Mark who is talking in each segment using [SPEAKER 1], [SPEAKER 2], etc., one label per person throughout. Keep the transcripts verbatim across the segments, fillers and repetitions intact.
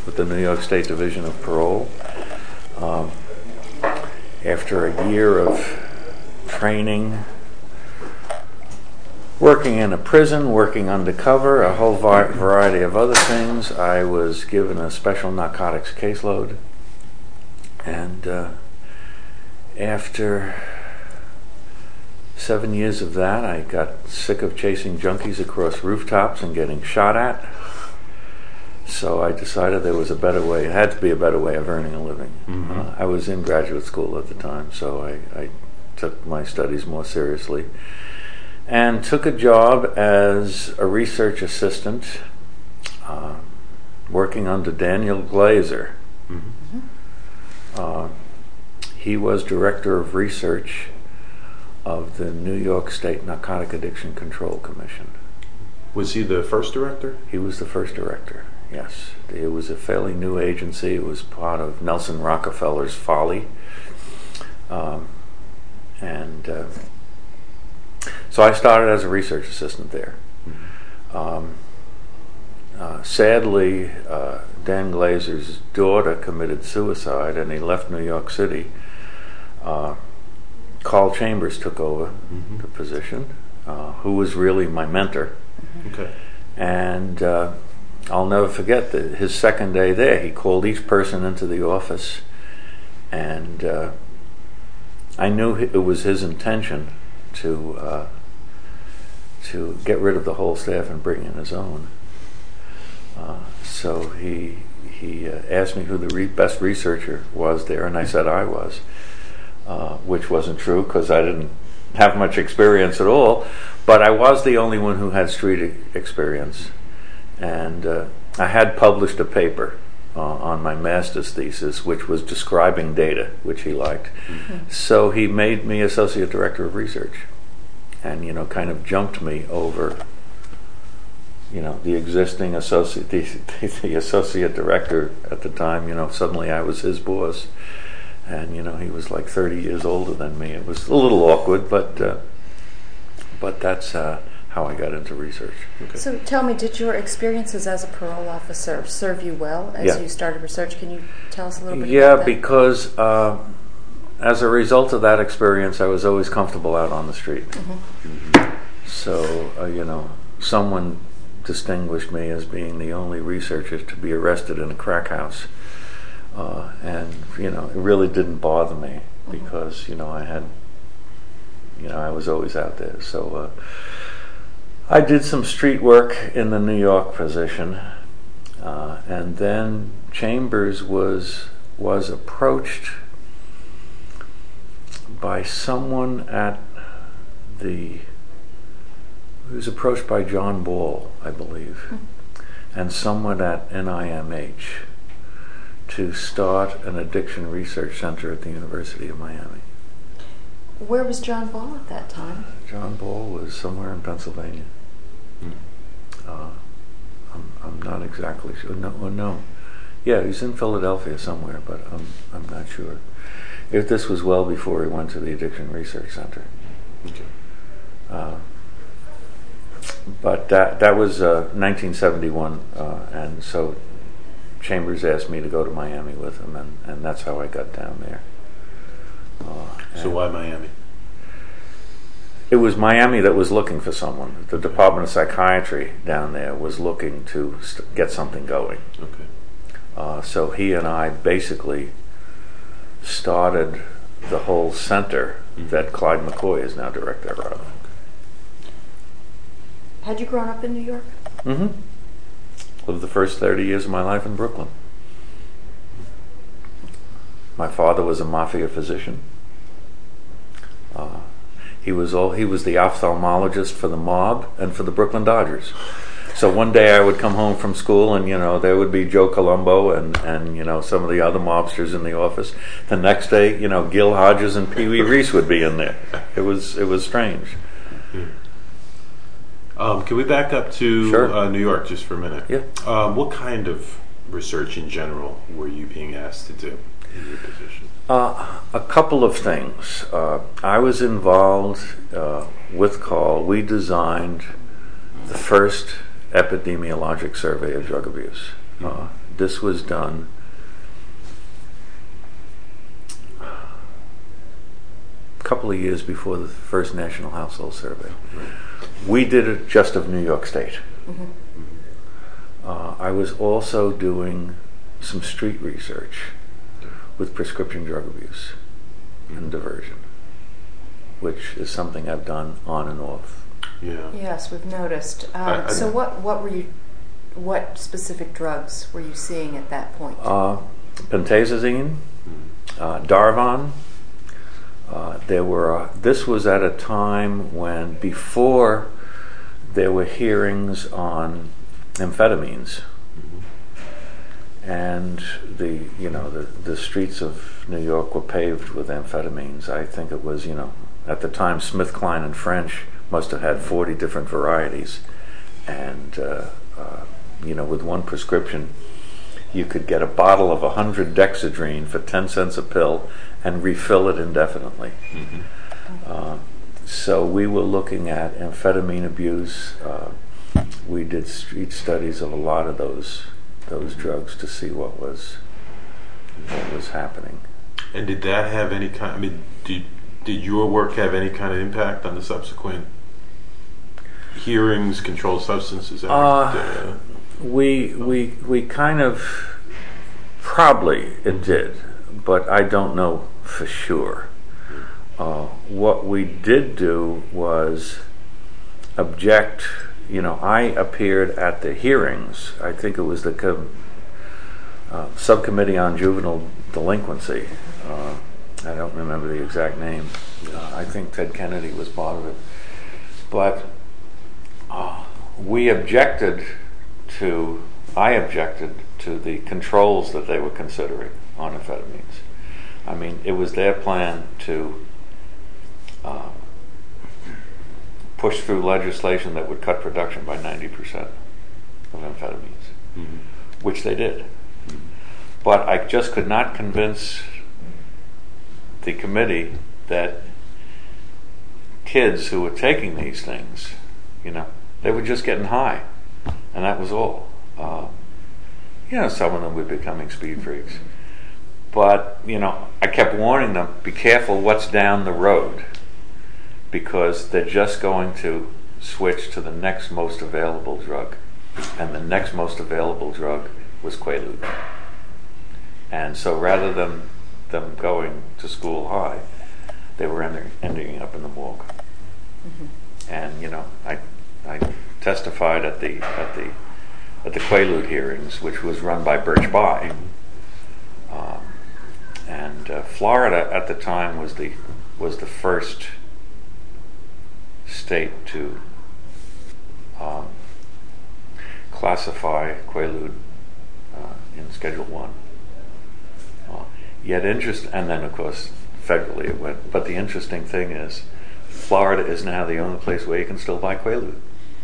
[SPEAKER 1] with the New York State Division of Parole. Um, after a year of training, working in a prison, working undercover, a whole variety of other things, I was given a special narcotics caseload. And uh, after seven years of that, I got sick of chasing junkies across rooftops and getting shot at. So I decided there was a better way. It had to be a better way of earning a living. Mm-hmm. uh, I was in graduate school at the time, so I, I took my studies more seriously and took a job as a research assistant uh, working under Daniel Glazer. Mm-hmm. uh, he was director of research of the New York State Narcotic Addiction Control Commission.
[SPEAKER 2] Was he the first director?
[SPEAKER 1] He was the first director, yes. It was a fairly new agency. It was part of Nelson Rockefeller's folly. Um, and uh, so I started as a research assistant there. Mm-hmm. um, uh, sadly, uh, Dan Glazer's daughter committed suicide and he left New York City. Uh, Carl Chambers took over mm-hmm. the position, uh, who was really my mentor.
[SPEAKER 2] Mm-hmm. Okay.
[SPEAKER 1] And uh, I'll never forget that his second day there, he called each person into the office, and uh, I knew it was his intention to uh, to get rid of the whole staff and bring in his own. Uh, so he he uh, asked me who the re- best researcher was there, and I said I was. Uh, which wasn't true because I didn't have much experience at all, but I was the only one who had street e- experience. And uh, I had published a paper uh, on my master's thesis, which was describing data, which he liked. Mm-hmm. So he made me associate director of research and, you know, kind of jumped me over, you know, the existing associate, the, the associate director at the time. You know, suddenly I was his boss. And, you know, he was like thirty years older than me. It was a little awkward, but uh, but that's uh, how I got into research.
[SPEAKER 3] Okay. So tell me, did your experiences as a parole officer serve you well as
[SPEAKER 1] yeah.
[SPEAKER 3] you started research? Can you tell us a little bit
[SPEAKER 1] yeah,
[SPEAKER 3] about that?
[SPEAKER 1] Yeah, because uh, as a result of that experience, I was always comfortable out on the street. Mm-hmm. Mm-hmm. So, uh, you know, someone distinguished me as being the only researcher to be arrested in a crack house. Uh, and, you know, it really didn't bother me because, you know, I had, you know, I was always out there. So uh, I did some street work in the New York position. Uh, and then Chambers was was approached by someone at the, he was approached by John Ball, I believe, mm-hmm. and someone at N I M H. To start an addiction research center at the University of Miami.
[SPEAKER 3] Where was John Ball at that time?
[SPEAKER 1] John Ball was somewhere in Pennsylvania. Mm. Uh, I'm, I'm not exactly sure. No, well, no. Yeah, he's in Philadelphia somewhere, but I'm I'm not sure. If this was well before he went to the Addiction Research Center. Okay. Uh, but that that was uh, nineteen seventy-one, uh, and so. Chambers asked me to go to Miami with him, and, and that's how I got down there.
[SPEAKER 2] Uh, so why Miami?
[SPEAKER 1] It was Miami that was looking for someone. The Department of Psychiatry down there was looking to st- get something going.
[SPEAKER 2] Okay.
[SPEAKER 1] Uh, so he and I basically started the whole center mm-hmm. that Clyde McCoy is now director of.
[SPEAKER 3] Had you grown up in New York?
[SPEAKER 1] Mm-hmm. Lived the first thirty years of my life in Brooklyn. My father was a mafia physician. Uh, he was all he was the ophthalmologist for the mob and for the Brooklyn Dodgers. So one day I would come home from school, and you know there would be Joe Colombo and and you know some of the other mobsters in the office. The next day, you know Gil Hodges and Pee Wee Reese would be in there. It was it was strange.
[SPEAKER 2] Hmm. Um, can we back up to
[SPEAKER 1] sure.
[SPEAKER 2] uh, New York just for a minute?
[SPEAKER 1] Yeah.
[SPEAKER 2] Um, what kind of research in general were you being asked to do in your position?
[SPEAKER 1] Uh, a couple of things. Uh, I was involved uh, with Carl. We designed the first epidemiologic survey of drug abuse. Mm-hmm. Uh, this was done a couple of years before the first National Household Survey. We did it just of New York State.
[SPEAKER 3] Mm-hmm.
[SPEAKER 1] Uh, I was also doing some street research with prescription drug abuse and diversion, which is something I've done on and off.
[SPEAKER 2] Yeah.
[SPEAKER 3] Yes, we've noticed. Um,
[SPEAKER 2] I- I-
[SPEAKER 3] so what, what were you, what specific drugs were you seeing at that point?
[SPEAKER 1] Uh, pentazocine, uh, Darvon. Uh, there were. Uh, this was at a time when, before there were hearings on amphetamines, and the you know the the streets of New York were paved with amphetamines. I think it was you know at the time SmithKline and French must have had forty different varieties, and uh, uh, you know with one prescription you could get a bottle of one hundred Dexedrine for ten cents a pill and refill it indefinitely.
[SPEAKER 2] Mm-hmm.
[SPEAKER 1] Uh, so we were looking at amphetamine abuse. Uh, we did street studies of a lot of those those drugs to see what was what was happening.
[SPEAKER 2] And did that have any kind? I mean, did did your work have any kind of impact on the subsequent hearings, controlled substances Act?
[SPEAKER 1] Uh, we we we kind of probably it did, but I don't know for sure. Uh, what we did do was object. You know, I appeared at the hearings. I think it was the com- uh, subcommittee on juvenile delinquency. Uh, I don't remember the exact name. Uh, I think Ted Kennedy was part of it. But uh, we objected to, I objected to the controls that they were considering on amphetamines. I mean, it was their plan to uh, push through legislation that would cut production by ninety percent of amphetamines,
[SPEAKER 2] Mm-hmm.
[SPEAKER 1] which they did. Mm-hmm. But I just could not convince the committee that kids who were taking these things, you know, they were just getting high, and that was all. Uh, you know, some of them were becoming speed freaks. But, you know, I kept warning them, be careful what's down the road, because they're just going to switch to the next most available drug. And the next most available drug was Quaalude. And so rather than them going to school high, they were ending, ending up in the morgue.
[SPEAKER 3] Mm-hmm.
[SPEAKER 1] And, you know, I I testified at the at the at the Quaalude hearings, which was run by Birch Bayh. Um, and uh, Florida at the time was the was the first state to um, classify Quaalude uh, in Schedule One. Uh, yet interest, and then of course federally it went. But the interesting thing is, Florida is now the only place where you can still buy Quaalude.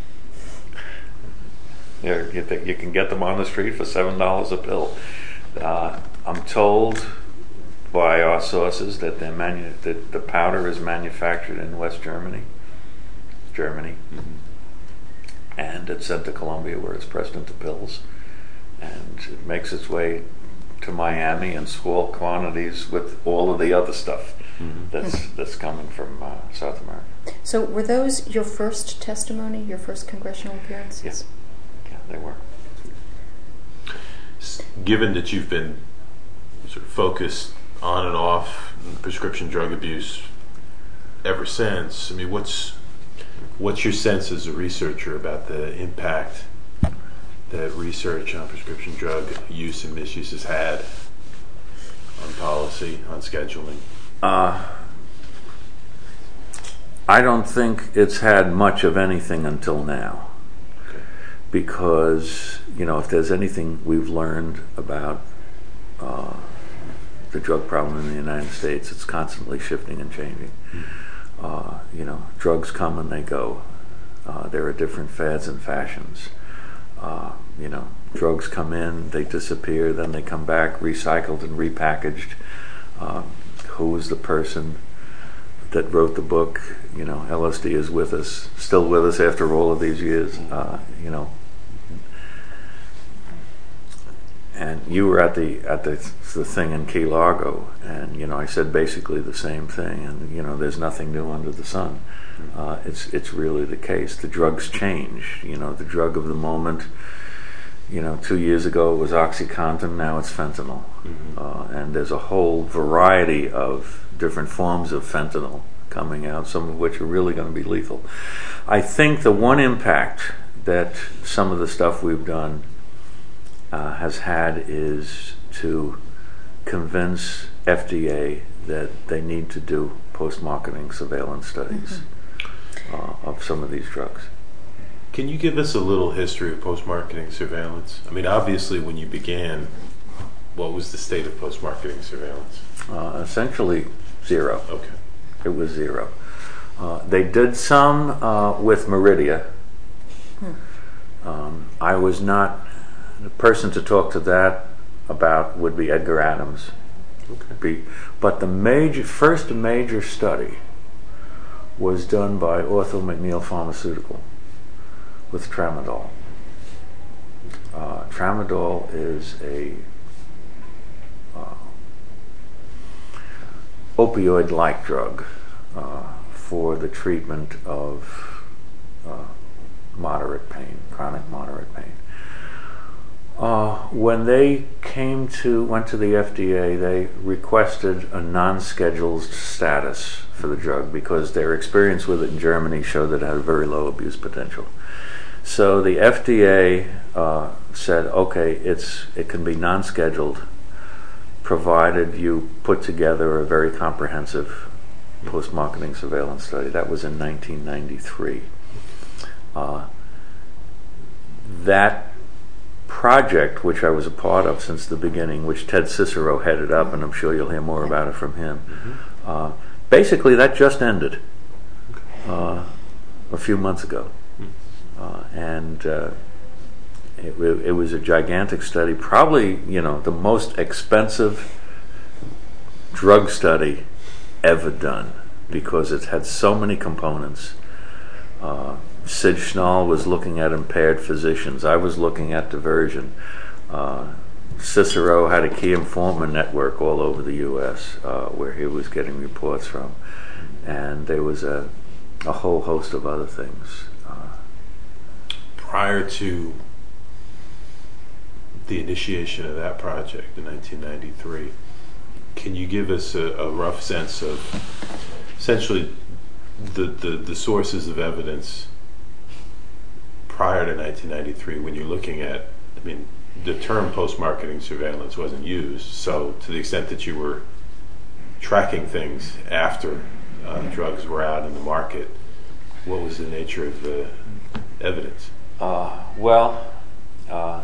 [SPEAKER 1] You, you, you can get them on the street for seven dollars a pill. Uh, I'm told by our sources that, they're manu- that the powder is manufactured in West Germany, Germany, mm-hmm. and it's sent to Colombia where it's pressed into pills, and it makes its way to Miami in small quantities with all of the other stuff mm-hmm. that's that's coming from uh, South America.
[SPEAKER 3] So were those your first testimony, your first congressional appearances?
[SPEAKER 1] Yes. Yeah, they were.
[SPEAKER 2] Given that you've been sort of focused on and off prescription drug abuse ever since, I mean, what's what's your sense as a researcher about the impact that research on prescription drug use and misuse has had on policy, on scheduling?
[SPEAKER 1] Uh, I don't think it's had much of anything until now.
[SPEAKER 2] Okay.
[SPEAKER 1] Because, you know, if there's anything we've learned about uh, the drug problem in the United States, it's constantly shifting and changing. Mm-hmm. Uh, you know, drugs come and they go. Uh, there are different fads and fashions. Uh, you know, drugs come in, they disappear, then they come back, recycled and repackaged. Uh, who was the person that wrote the book? You know, L S D is with us, still with us after all of these years. Uh, you know, and you were at the at the the thing in Key Largo, and you know I said basically the same thing, and you know there's nothing new under the sun. Uh, it's it's really the case. The drugs change. You know, the drug of the moment. You know, two years ago it was OxyContin. Now it's fentanyl, mm-hmm. uh, and there's a whole variety of different forms of fentanyl coming out. Some of which are really going to be lethal. I think the one impact that some of the stuff we've done uh, has had is to convince F D A that they need to do post-marketing surveillance studies. Mm-hmm. Uh, of some of these drugs.
[SPEAKER 2] Can you give us a little history of post-marketing surveillance? I mean, obviously, when you began, what was the state of post-marketing surveillance?
[SPEAKER 1] Uh, essentially, zero.
[SPEAKER 2] Okay.
[SPEAKER 1] It was zero. Uh, they did some uh, with Meridia. Hmm. Um, I was not the person to talk to that about. Would be Edgar Adams.
[SPEAKER 2] Okay.
[SPEAKER 1] Be, but the major first major study was done by Ortho McNeil Pharmaceutical with tramadol. Uh, tramadol is a uh, opioid-like drug uh, for the treatment of uh, moderate pain, chronic moderate pain. Uh, when they came to went to the F D A, they requested a non-scheduled status for the drug because their experience with it in Germany showed that it had a very low abuse potential. So the F D A uh, said, okay, it's it can be non-scheduled, provided you put together a very comprehensive post-marketing surveillance study. That was in nineteen ninety-three. Uh, that project, which I was a part of since the beginning, which Ted Cicero headed up, and I'm sure you'll hear more about it from him. Mm-hmm. Uh, basically, that just ended uh, a few months ago, uh, and uh, it, it was a gigantic study, probably you know the most expensive drug study ever done because it had so many components. Uh, Sid Schnall was looking at impaired physicians. I was looking at diversion. Uh, Cicero had a key informant network all over the U S uh, where he was getting reports from. And there was a, a whole host of other things. Uh,
[SPEAKER 2] Prior to the initiation of that project in nineteen ninety-three, can you give us a, a rough sense of essentially the, the, the sources of evidence prior to nineteen ninety-three when you're looking at, I mean, the term post-marketing surveillance wasn't used, so to the extent that you were tracking things after uh, drugs were out in the market, what was the nature of the evidence?
[SPEAKER 1] Uh, well, uh,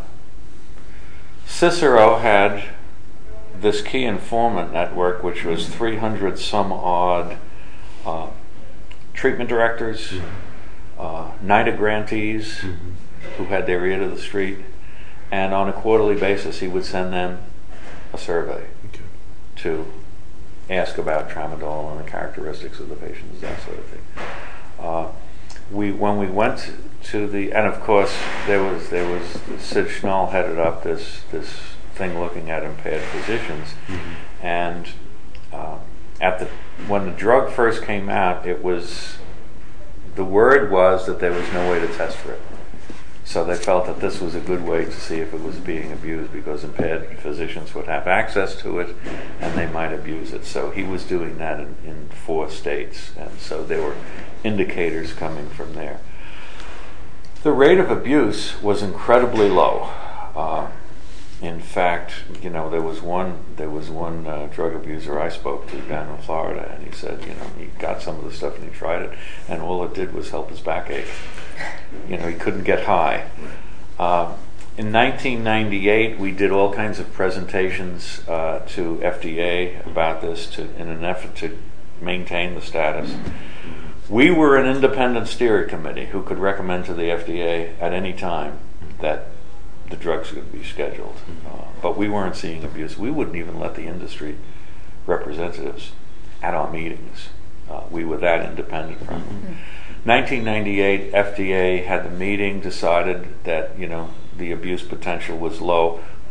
[SPEAKER 1] Cicero had this key informant network, which was three hundred some odd uh, treatment directors, mm-hmm. uh, NIDA grantees mm-hmm. who had their ear to the street, and on a quarterly basis he would send them a survey okay. to ask about tramadol and the characteristics of the patients, that sort of thing. Uh, we when we went to the, and of course there was there was Sid Schnall headed up this this thing looking at impaired physicians, mm-hmm. and uh, at the when the drug first came out, it was the word was that there was no way to test for it. So they felt that this was a good way to see if it was being abused because impaired physicians would have access to it and they might abuse it. So he was doing that in, in four states, and so there were indicators coming from there. The rate of abuse was incredibly low. Uh, in fact, you know, there was one there was one uh, drug abuser I spoke to down in Florida, and he said, you know, he got some of the stuff and he tried it, and all it did was help his backache. You know, he couldn't get high. Uh, in nineteen ninety-eight, we did all kinds of presentations uh, to F D A about this to, in an effort to maintain the status. We were an independent steering committee who could recommend to the F D A at any time that the drugs could be scheduled. Uh, but we weren't seeing abuse. We wouldn't even let the industry representatives at our meetings. Uh, we were that independent from them. Mm-hmm. nineteen ninety-eight, F D A had the meeting, decided that, you know, the abuse potential was low,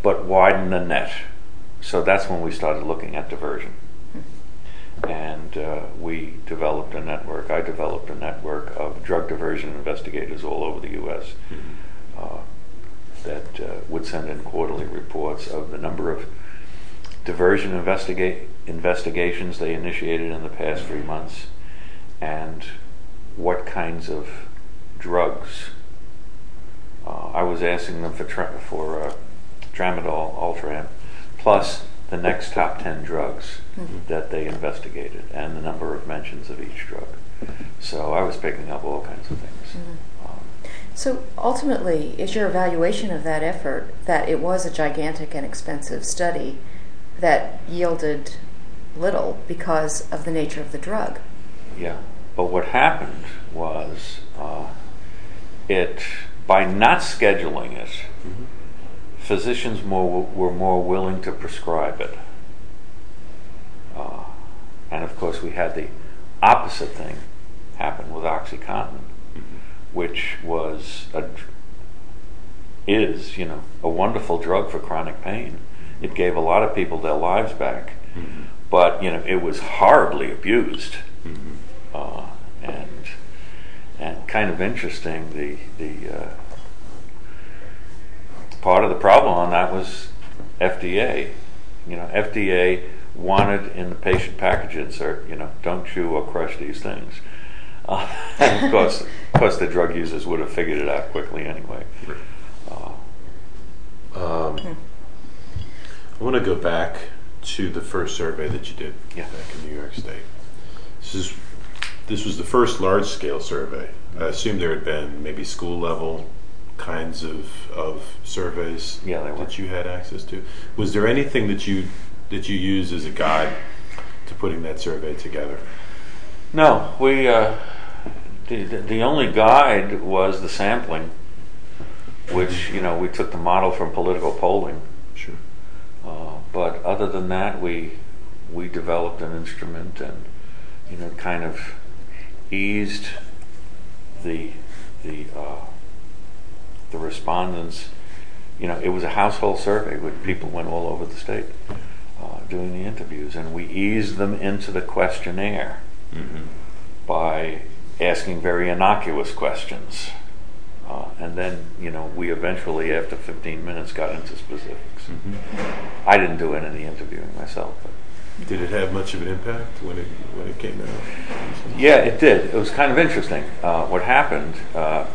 [SPEAKER 1] but widen the net. So that's when we started looking at diversion. And uh, we developed a network. I developed a network of drug diversion investigators all over the U S Mm-hmm. uh, that uh, would send in quarterly reports of the number of diversion investiga- investigations they initiated in the past three months and what kinds of drugs. Uh, I was asking them for tra- for uh, tramadol, Ultram, plus the next top ten drugs mm-hmm. that they investigated and the number of mentions of each drug. So I was picking up all kinds of things.
[SPEAKER 3] Mm-hmm. Um, so ultimately, is your evaluation of that effort that it was a gigantic and expensive study that yielded little because of the nature of the drug?
[SPEAKER 1] Yeah, but what happened was uh, it, by not scheduling it, mm-hmm. physicians more were more willing to prescribe it. Uh, and of course we had the opposite thing happen with OxyContin, mm-hmm. which was a, is, you know, a wonderful drug for chronic pain. It gave a lot of people their lives back, mm-hmm. but, you know, it was horribly abused. Mm-hmm. Uh, and and kind of interesting, the, the uh, part of the problem on that was F D A. You know, F D A wanted in the patient package insert, you know, don't chew or crush these things. Uh, and of course, of course, the drug users would have figured it out quickly anyway. Uh,
[SPEAKER 2] um, I want to go back to the first survey that you did
[SPEAKER 1] yeah.
[SPEAKER 2] back in New York State. This is this was the first large-scale survey. I assume there had been maybe school-level kinds of of surveys
[SPEAKER 1] yeah, they were.
[SPEAKER 2] that you had access to. Was there anything that you that you used as a guide to putting that survey together?
[SPEAKER 1] No, we uh, the the only guide was the sampling, which, you know, we took the model from political polling.
[SPEAKER 2] Sure.
[SPEAKER 1] Uh, but other than that, we we developed an instrument and, you know, kind of eased the the uh, the respondents. You know, it was a household survey where people went all over the state uh, doing the interviews, and we eased them into the questionnaire mm-hmm. by asking very innocuous questions. Uh, and then, you know, we eventually, after fifteen minutes, got into specifics. Mm-hmm. I didn't do any of the interviewing myself. But
[SPEAKER 2] did it have much of an impact when it when it came out?
[SPEAKER 1] Yeah, it did. It was kind of interesting. Uh, what happened, uh,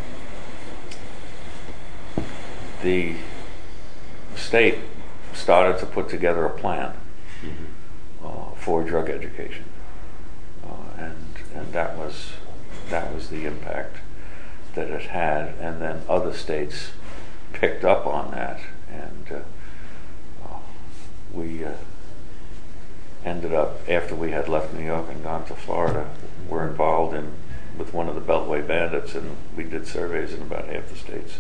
[SPEAKER 1] the state started to put together a plan mm-hmm. uh, for drug education. Uh, and and that was that was the impact that it had, and then other states picked up on that, and uh, uh, we uh, ended up, after we had left New York and gone to Florida, were involved in with one of the Beltway bandits, and we did surveys in about half the states.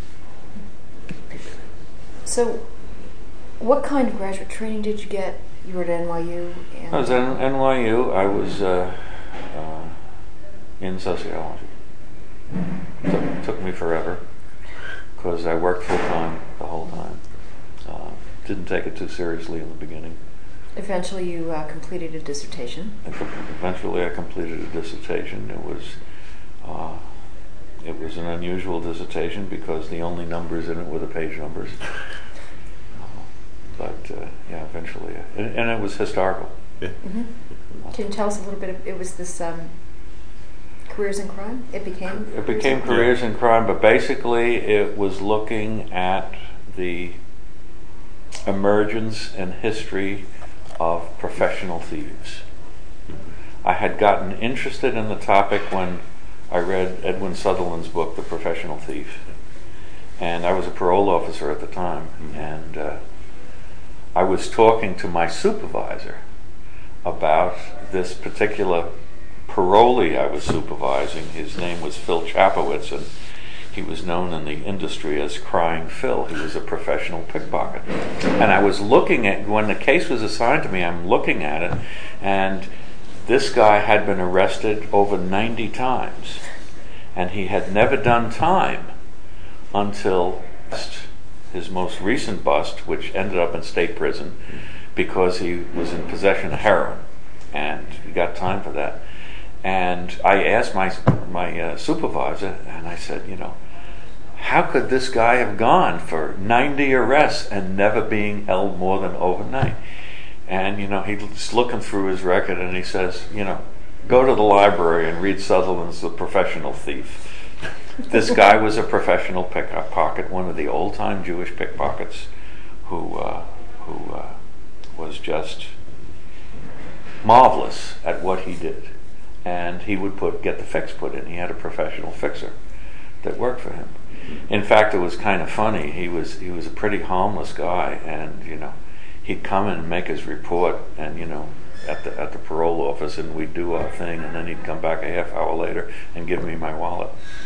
[SPEAKER 3] So, what kind of graduate training did you get? You were at N Y U. And
[SPEAKER 1] I was at N Y U. I was uh, uh, in sociology. Took, took me forever because I worked full time the whole time. Uh, didn't take it too seriously in the beginning.
[SPEAKER 3] Eventually, you uh, completed a dissertation.
[SPEAKER 1] I com- eventually, I completed a dissertation. It was uh, it was an unusual dissertation because the only numbers in it were the page numbers. uh, but uh, yeah, eventually, uh, and, and it was historical.
[SPEAKER 2] Yeah.
[SPEAKER 3] Mm-hmm. Can you tell us a little bit? Of, it was this. Um, Careers in Crime? It became?
[SPEAKER 1] It became Careers in Crime, but basically it was looking at the emergence and history of professional thieves. I had gotten interested in the topic when I read Edwin Sutherland's book, The Professional Thief. And I was a parole officer at the time, mm-hmm. and uh, I was talking to my supervisor about this particular parolee I was supervising. His name was Phil Chapowitz, and he was known in the industry as Crying Phil. He was a professional pickpocket. And I was looking at, when the case was assigned to me, I'm looking at it, and this guy had been arrested over ninety times, and he had never done time until his most recent bust, which ended up in state prison because he was in possession of heroin, and he got time for that. And I asked my my uh, supervisor, and I said, you know, how could this guy have gone for ninety arrests and never being held more than overnight? And, you know, he's looking through his record and he says, you know, go to the library and read Sutherland's The Professional Thief. This guy was a professional pickpocket, one of the old-time Jewish pickpockets who, uh, who uh, was just marvelous at what he did. And he would put get the fix put in. He had a professional fixer that worked for him. In fact, it was kind of funny. He was he was a pretty harmless guy, and you know, he'd come in and make his report, and you know, at the at the parole office, and we'd do our thing, and then he'd come back a half hour later and give me my wallet.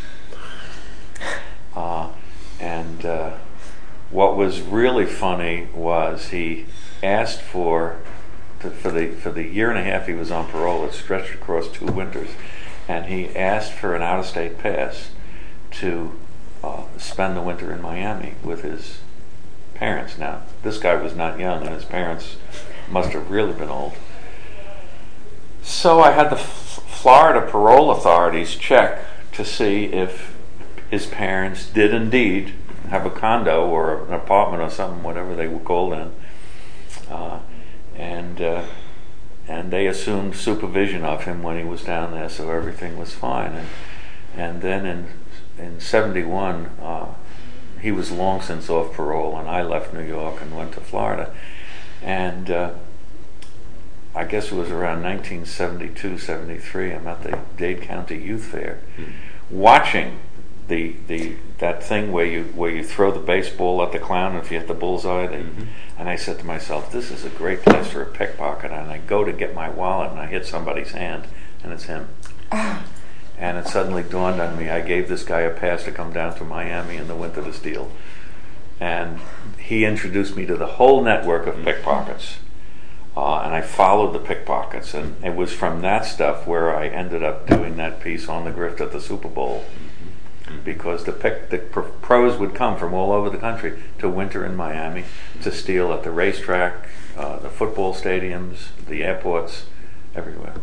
[SPEAKER 1] Uh, and uh, what was really funny was he asked for. For the for the year and a half he was on parole, it stretched across two winters, and he asked for an out-of-state pass to uh, spend the winter in Miami with his parents. Now, this guy was not young, and his parents must have really been old. So I had the F- Florida parole authorities check to see if his parents did indeed have a condo or an apartment or something, whatever they were called in. Uh, And uh, and they assumed supervision of him when he was down there, so everything was fine. And and then in in seventy-one, uh, he was long since off parole, and I left New York and went to Florida. And uh, I guess it was around nineteen seventy-two, seventy-three. I'm at the Dade County Youth Fair, mm-hmm. watching the the that thing where you where you throw the baseball at the clown, and if you hit the bullseye, they, mm-hmm. and I said to myself, this is a great place for a pickpocket. And I go to get my wallet, and I hit somebody's hand, and it's him. And it suddenly dawned on me, I gave this guy a pass to come down to Miami in the winter to steal. And he introduced me to the whole network of pickpockets. Uh, and I followed the pickpockets, and it was from that stuff where I ended up doing that piece on the grift at the Super Bowl. Because the pick, the pros would come from all over the country to winter in Miami to steal at the racetrack, uh, the football stadiums, the airports, everywhere.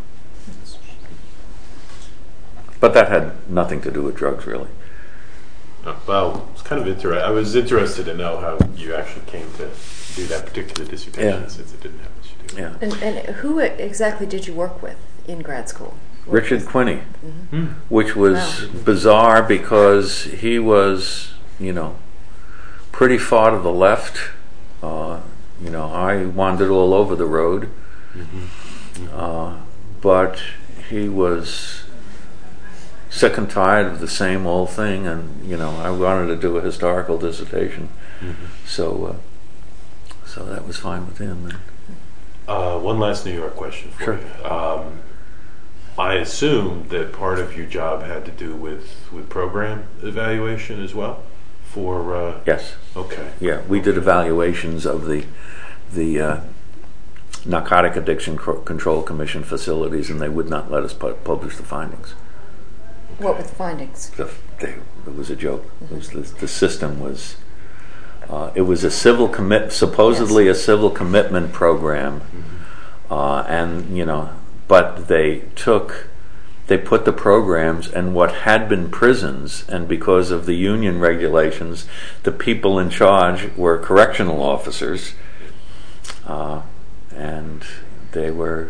[SPEAKER 1] But that had nothing to do with drugs, really.
[SPEAKER 2] Oh, well, it's kind of interesting. I was interested to know how you actually came to do that particular dissertation, yeah. since it didn't have much to do.
[SPEAKER 1] Yeah.
[SPEAKER 3] And, and who exactly did you work with in grad school?
[SPEAKER 1] Richard Quinney,
[SPEAKER 3] mm-hmm.
[SPEAKER 1] which was
[SPEAKER 3] wow.
[SPEAKER 1] bizarre because he was, you know, pretty far to the left. Uh, you know, I wandered all over the road, mm-hmm. uh, but he was sick and tired of the same old thing, and you know, I wanted to do a historical dissertation, mm-hmm. so uh, so that was fine with him. And,
[SPEAKER 2] uh, one last New York question for
[SPEAKER 1] sure.
[SPEAKER 2] you. Um, I assume that part of your job had to do with, with program evaluation as well? For uh,
[SPEAKER 1] yes.
[SPEAKER 2] Okay.
[SPEAKER 1] Yeah, we did evaluations of the the uh, Narcotic Addiction Control Commission facilities, and they would not let us pu- publish the findings.
[SPEAKER 3] What were the findings?
[SPEAKER 1] The, they, it was a joke. It was the, the system was. Uh, it was a civil commit, supposedly yes. a civil commitment program, mm-hmm. uh, and you know. But they took, they put the programs in what had been prisons, and because of the union regulations, the people in charge were correctional officers, uh, and they were.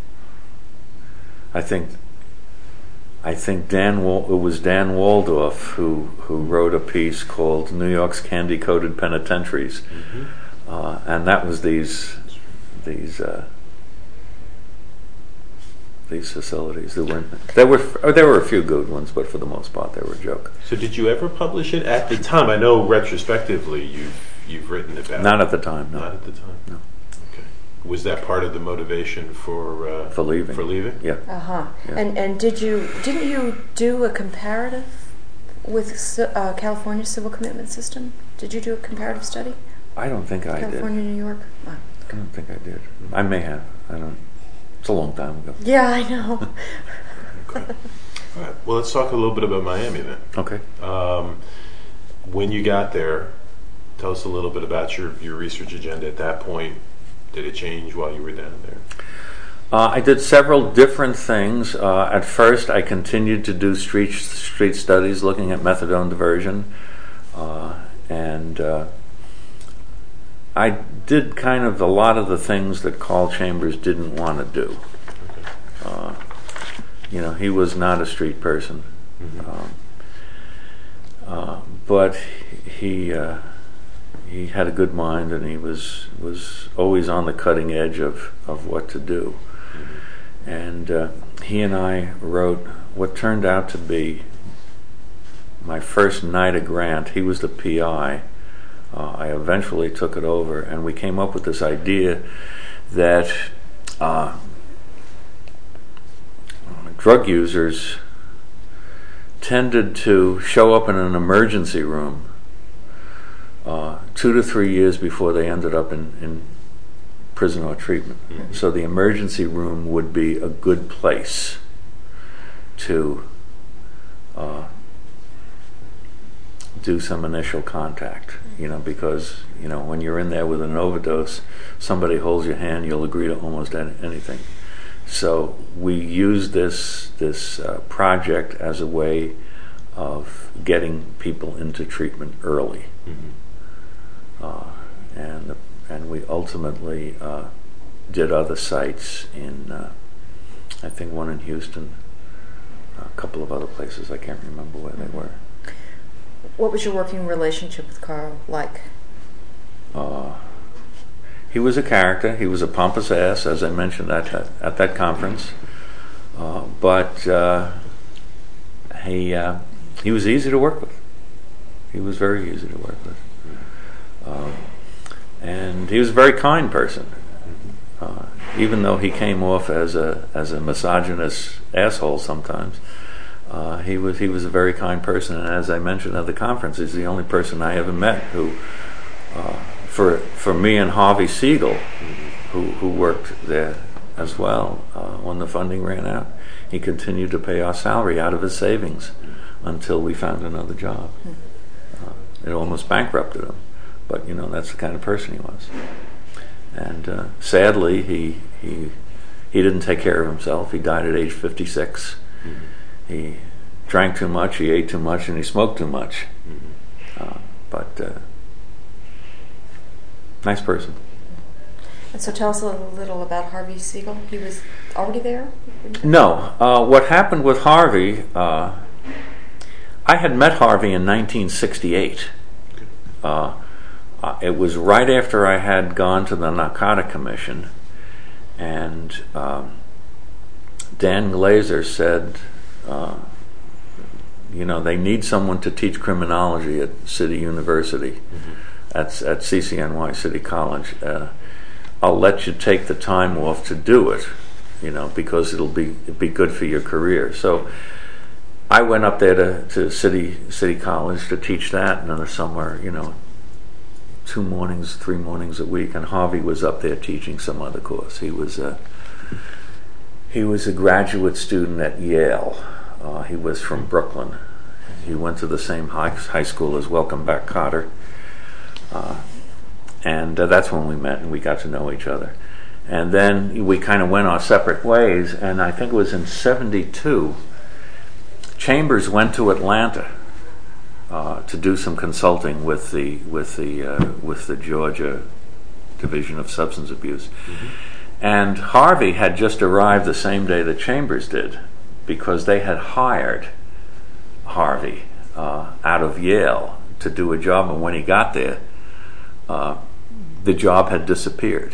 [SPEAKER 1] I think. I think Dan. Wal- it was Dan Waldorf who who wrote a piece called "New York's Candy-Coated Penitentiaries," mm-hmm. uh, and that was these these. Uh, These facilities, there weren't. There were there were a few good ones, but for the most part, they were a joke.
[SPEAKER 2] So, did you ever publish it at the time? I know retrospectively you've you've written about.
[SPEAKER 1] Not
[SPEAKER 2] it.
[SPEAKER 1] at the time. No.
[SPEAKER 2] Not at the time.
[SPEAKER 1] No.
[SPEAKER 2] Okay. Was that part of the motivation for uh,
[SPEAKER 1] for leaving?
[SPEAKER 2] For leaving.
[SPEAKER 1] Yeah.
[SPEAKER 3] Uh huh.
[SPEAKER 1] Yeah.
[SPEAKER 3] And and did you didn't you do a comparative with uh, California civil commitment system? Did you do a comparative study?
[SPEAKER 1] I don't think I
[SPEAKER 3] California,
[SPEAKER 1] did.
[SPEAKER 3] California, New York. Oh.
[SPEAKER 1] I don't think I did. I may have. I don't. It's a long time ago.
[SPEAKER 3] Yeah, I know.
[SPEAKER 2] Okay. All right. Well, let's talk a little bit about Miami then.
[SPEAKER 1] Okay.
[SPEAKER 2] Um, when you got there, Tell us a little bit about your, your research agenda at that point. Did it change while you were down there?
[SPEAKER 1] Uh, I did several different things. Uh, at first, I continued to do street street studies, looking at methadone diversion, uh, and uh, I did kind of a lot of the things that Carl Chambers didn't want to do. Uh, you know, he was not a street person, mm-hmm. um, uh, but he uh, he had a good mind, and he was was always on the cutting edge of, of what to do. Mm-hmm. And uh, he and I wrote what turned out to be my first NIDA grant. He was the P I. Uh, I eventually took it over, and we came up with this idea that uh, drug users tended to show up in an emergency room uh, two to three years before they ended up in, in prison or treatment. Mm-hmm. So the emergency room would be a good place to uh, do some initial contact, you know, because, you know, when you're in there with an overdose, somebody holds your hand, you'll agree to almost any, anything. So we use this this uh, project as a way of getting people into treatment early. Mm-hmm. uh, and and we ultimately uh, did other sites in, uh, I think one in Houston, a couple of other places, I can't remember where they were.
[SPEAKER 3] What was your working relationship with Carl like?
[SPEAKER 1] Uh, he was a character. He was a pompous ass, as I mentioned at that, at that conference. Uh, but uh, he uh, he was easy to work with. He was very easy to work with. Um, and he was a very kind person. Uh, even though he came off as a as a misogynist asshole sometimes. Uh, he was he was a very kind person, and as I mentioned at the conference, he's the only person I ever met who, uh, for for me and Harvey Siegel, who who worked there as well, uh, when the funding ran out, he continued to pay our salary out of his savings until we found another job. Uh, it almost bankrupted him, but you know that's the kind of person he was. And uh, sadly, he he he didn't take care of himself. He died at age fifty-six. Mm-hmm. He drank too much, he ate too much, and he smoked too much. Mm-hmm. Uh, but uh, nice person.
[SPEAKER 3] And so tell us a little about Harvey Siegel. He was already there?
[SPEAKER 1] No. Uh, what happened with Harvey, uh, I had met Harvey in nineteen sixty-eight. Uh, uh, it was right after I had gone to the Narcotic Commission, and um, Dan Glazer said, Uh, you know, they need someone to teach criminology at City University, mm-hmm. at, at C C N Y City College. Uh, I'll let you take the time off to do it, you know, because it'll be it'll be good for your career. So I went up there to, to City City College to teach that, and in the summer, you know, two mornings, three mornings a week, and Harvey was up there teaching some other course. He was a he was a graduate student at Yale. Uh, he was from Brooklyn. He went to the same high, high school as Welcome Back Kotter. Uh, and uh, that's when we met and we got to know each other. And then we kind of went our separate ways, and I think it was in seventy-two, Chambers went to Atlanta uh, to do some consulting with the with the uh, with the Georgia Division of Substance Abuse. Mm-hmm. And Harvey had just arrived the same day that Chambers did, because they had hired Harvey uh, out of Yale to do a job, and when he got there, uh, the job had disappeared.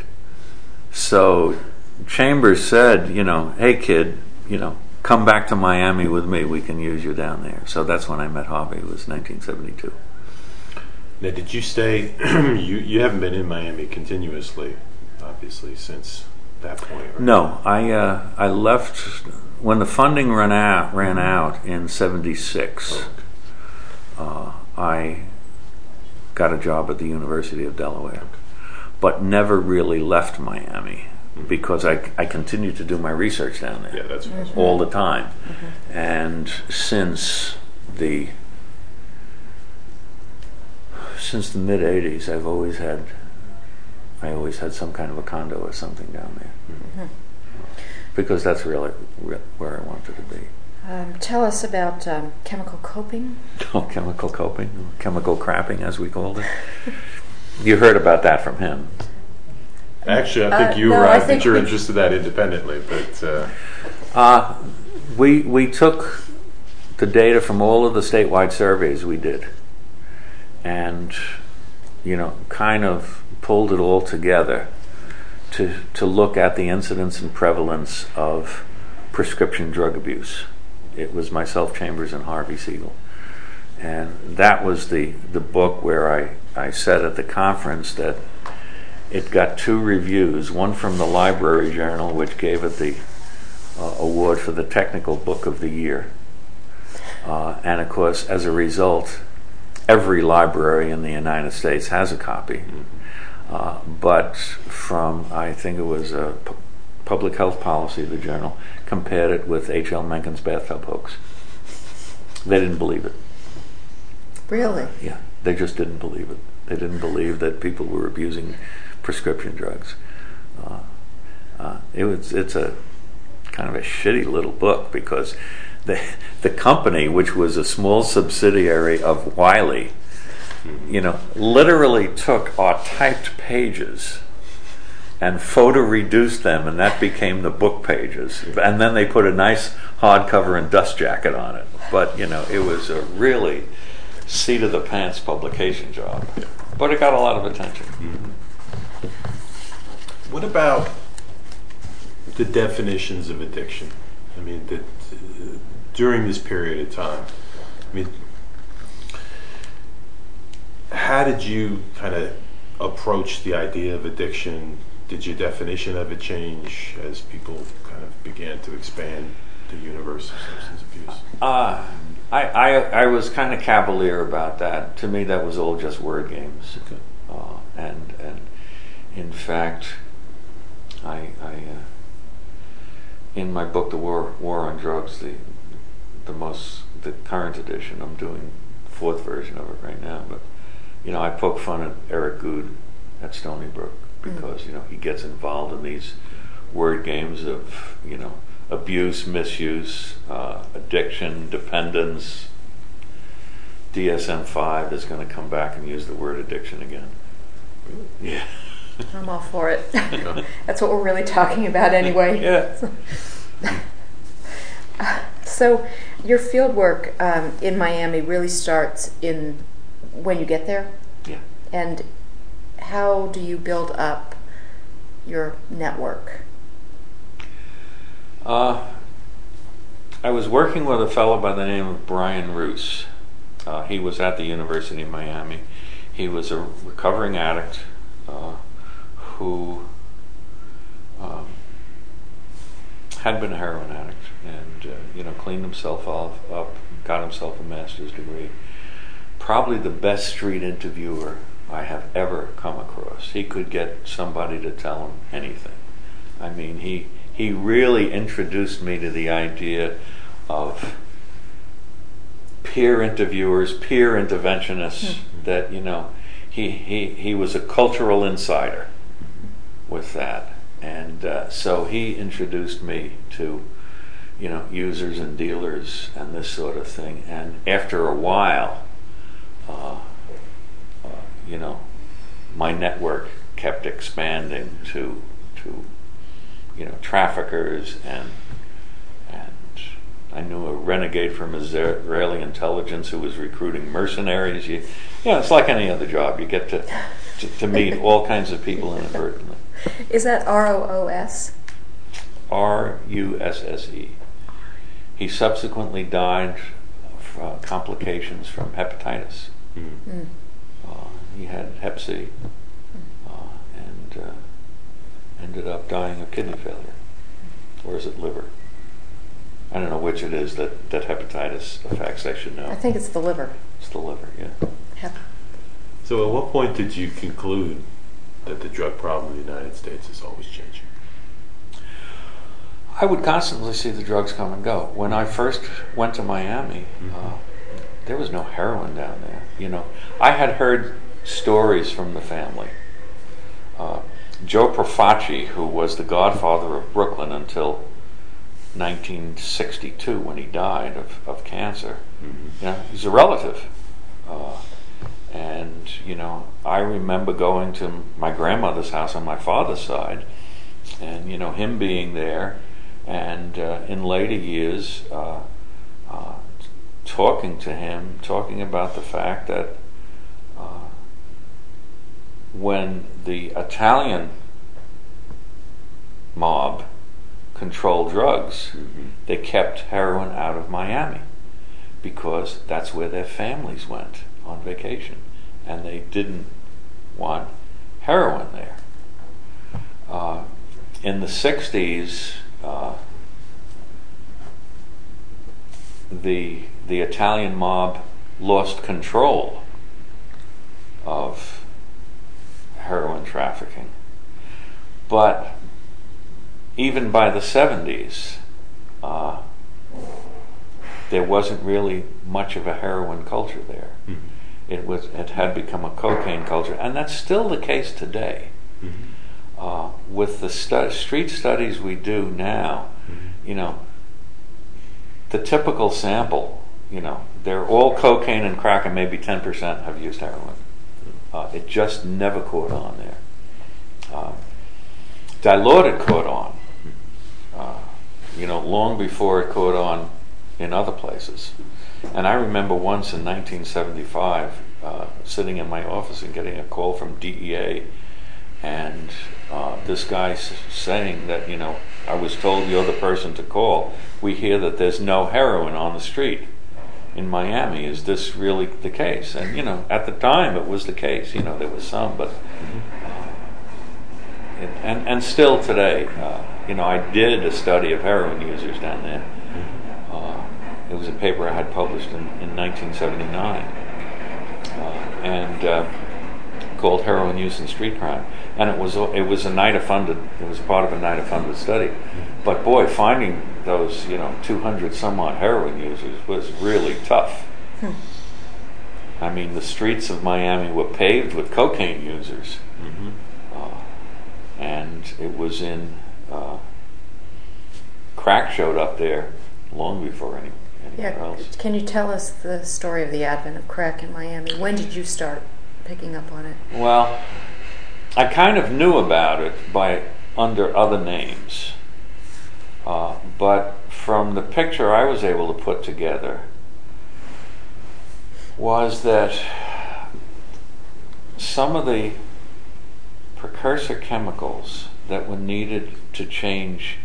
[SPEAKER 1] So Chambers said, you know, hey kid, you know, come back to Miami with me, we can use you down there. So that's when I met Harvey. It was nineteen seventy-two.
[SPEAKER 2] Now, did you stay, you, you haven't been in Miami continuously, obviously, since that point, right?
[SPEAKER 1] No, I uh, I left when the funding ran out ran out in seventy-six. Oh, okay. uh, I got a job at the University of Delaware, okay. but never really left Miami mm-hmm. because I I continued to do my research down there.
[SPEAKER 2] Yeah, that's mm-hmm.
[SPEAKER 1] all the time, mm-hmm. and since the since the mid eighties, I've always had, I always had some kind of a condo or something down there. Mm-hmm. Because that's really re- where I wanted to be.
[SPEAKER 3] Um, tell us about um, chemical coping.
[SPEAKER 1] Oh, chemical coping, chemical crapping, as we called it. You heard about that from him.
[SPEAKER 2] Actually, I think
[SPEAKER 3] Uh,
[SPEAKER 2] you
[SPEAKER 3] no,
[SPEAKER 2] arrived
[SPEAKER 3] I think
[SPEAKER 2] at your
[SPEAKER 3] we-
[SPEAKER 2] interest in that independently, but uh,
[SPEAKER 1] Uh, we we took the data from all of the statewide surveys we did, and you know, kind of pulled it all together to to look at the incidence and prevalence of prescription drug abuse. It was myself, Chambers, and Harvey Siegel, and that was the the book where I I said at the conference that it got two reviews, one from the Library Journal, which gave it the uh, award for the technical book of the year. Uh, and of course, as a result, every library in the United States has a copy. Uh, but from, I think it was a P- Public Health Policy, the journal, compared it with H L Mencken's bathtub hoax. They didn't believe it.
[SPEAKER 3] Really?
[SPEAKER 1] Yeah, they just didn't believe it. They didn't believe that people were abusing prescription drugs. Uh, uh, it was. It's a kind of a shitty little book because the the company, which was a small subsidiary of Wiley, you know, literally took our typed pages and photo reduced them, and that became the book pages. And then they put a nice hardcover and dust jacket on it. But you know, it was a really seat of the pants publication job. But it got a lot of attention.
[SPEAKER 2] Mm-hmm. What about the definitions of addiction? I mean, that uh, during this period of time, I mean, how did you kind of approach the idea of addiction? Did your definition of it change as people kind of began to expand the universe of substance abuse?
[SPEAKER 1] Uh, I, I I was kind of cavalier about that. To me, that was all just word games.
[SPEAKER 2] Okay.
[SPEAKER 1] Uh, and and in fact, I I uh, in my book, The War War on Drugs, the the most the current edition, I'm doing the fourth version of it right now. But you know, I poke fun at Eric Goode at Stony Brook because mm. you know he gets involved in these word games of you know abuse, misuse, uh, addiction, dependence. D S M five is going to come back and use the word addiction again.
[SPEAKER 2] Really?
[SPEAKER 1] Yeah.
[SPEAKER 3] I'm all for it. That's what we're really talking about anyway.
[SPEAKER 1] Yeah.
[SPEAKER 3] So your field work um, in Miami really starts in when you get there?
[SPEAKER 1] Yeah.
[SPEAKER 3] And how do you build up your network?
[SPEAKER 1] Uh, I was working with a fellow by the name of Brian Roos. Uh, he was at the University of Miami. He was a recovering addict uh, who um, had been a heroin addict and uh, you know cleaned himself off, up, got himself a master's degree. Probably the best street interviewer I have ever come across. He could get somebody to tell him anything. I mean, he he really introduced me to the idea of peer interviewers, peer interventionists. Mm-hmm. That you know, he he he was a cultural insider with that, and uh, so he introduced me to you know users and dealers and this sort of thing. And after a while, uh, uh, you know, my network kept expanding to to you know traffickers and and I knew a renegade from Israeli intelligence who was recruiting mercenaries. You, you know, it's like any other job. You get to, to, to meet all kinds of people inadvertently.
[SPEAKER 3] Is that R O O S?
[SPEAKER 1] R U S S E. He subsequently died of uh, complications from hepatitis.
[SPEAKER 2] Mm.
[SPEAKER 3] Mm.
[SPEAKER 1] Uh, he had hep C uh, and uh, ended up dying of kidney failure. Or is it liver? I don't know which it is that, that hepatitis affects. I should know.
[SPEAKER 3] I think it's the liver.
[SPEAKER 1] It's the liver, yeah.
[SPEAKER 3] Hep.
[SPEAKER 2] So at what point did you conclude that the drug problem in the United States is always changing?
[SPEAKER 1] I would constantly see the drugs come and go. When I first went to Miami, mm-hmm. uh, there was no heroin down there. You know, I had heard stories from the family. Uh, Joe Profaci, who was the godfather of Brooklyn until nineteen sixty-two when he died of, of cancer, mm-hmm. you know, he's a relative. Uh, and, you know, I remember going to my grandmother's house on my father's side, and, you know, him being there, and uh, in later years, uh, uh, talking to him, talking about the fact that uh, when the Italian mob controlled drugs, mm-hmm. they kept heroin out of Miami because that's where their families went on vacation, and they didn't want heroin there. Uh, in the sixties, uh, the the Italian mob lost control of heroin trafficking, but even by the seventies, uh, there wasn't really much of a heroin culture there. Mm-hmm. It was it had become a cocaine culture, and that's still the case today. Mm-hmm. Uh, with the stu- street studies we do now, mm-hmm. you know, the typical sample, you know, they're all cocaine and crack, and maybe ten percent have used heroin. Uh, it just never caught on there. Uh, Dilaudid caught on, uh, you know, long before it caught on in other places. And I remember once in nineteen seventy-five, uh, sitting in my office and getting a call from D E A, and uh, this guy s- saying that, you know, I was told you're the person to call. We hear that there's no heroin on the street in Miami. Is this really the case? And, you know, at the time it was the case. You know, there was some, but uh, it, and and still today, uh, you know, I did a study of heroin users down there. Uh, it was a paper I had published in, in nineteen seventy-nine, uh, and uh, called "Heroin Use and Street Crime." And it was it was a NIDA funded. It was part of a NIDA funded study. But boy, finding those, you know, two hundred some odd heroin users was really tough. Hmm. I mean, the streets of Miami were paved with cocaine users, mm-hmm. uh, and it was in uh, crack showed up there long before any anywhere
[SPEAKER 3] yeah,
[SPEAKER 1] else.
[SPEAKER 3] Can you tell us the story of the advent of crack in Miami? When did you start picking up on it?
[SPEAKER 1] Well, I kind of knew about it by under other names. Uh, but from the picture I was able to put together was that some of the precursor chemicals that were needed to change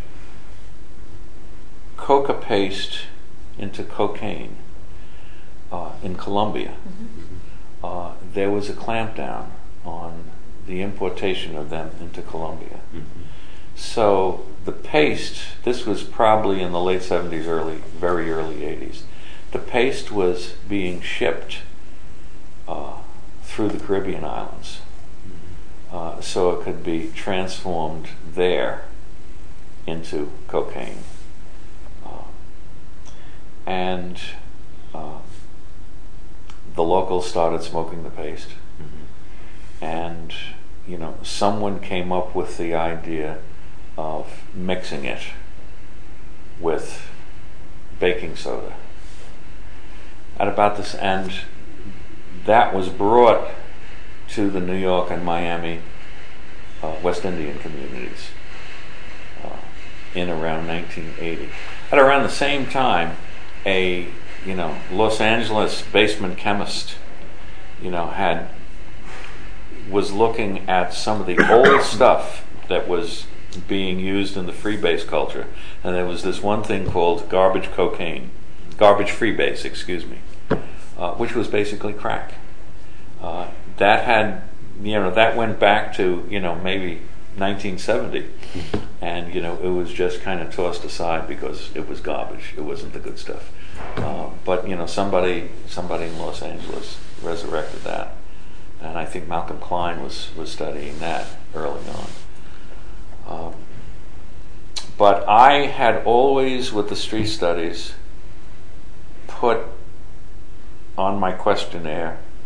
[SPEAKER 1] coca paste into cocaine uh, in Colombia, mm-hmm. uh, there was a clampdown on the importation of them into Colombia. Mm-hmm. So the paste, this was probably in the late seventies, early, very early eighties. The paste was being shipped uh, through the Caribbean islands, uh, so it could be transformed there into cocaine. Uh, and uh, the locals started smoking the paste. Mm-hmm. And, you know, someone came up with the idea of mixing it with baking soda. At about this, and that was brought to the New York and Miami uh, West Indian communities uh, in around nineteen eighty. At around the same time, a you know Los Angeles basement chemist, you know, had was looking at some of the old stuff that was being used in the freebase culture, and there was this one thing called garbage cocaine, garbage freebase, excuse me, uh, which was basically crack. Uh, that had, you know, that went back to, you know, maybe nineteen seventy, and you know, it was just kind of tossed aside because it was garbage. It wasn't the good stuff. Uh, but you know, somebody, somebody in Los Angeles resurrected that, and I think Malcolm Klein was was studying that early on. Um, but I had always, with the street studies, put on my questionnaire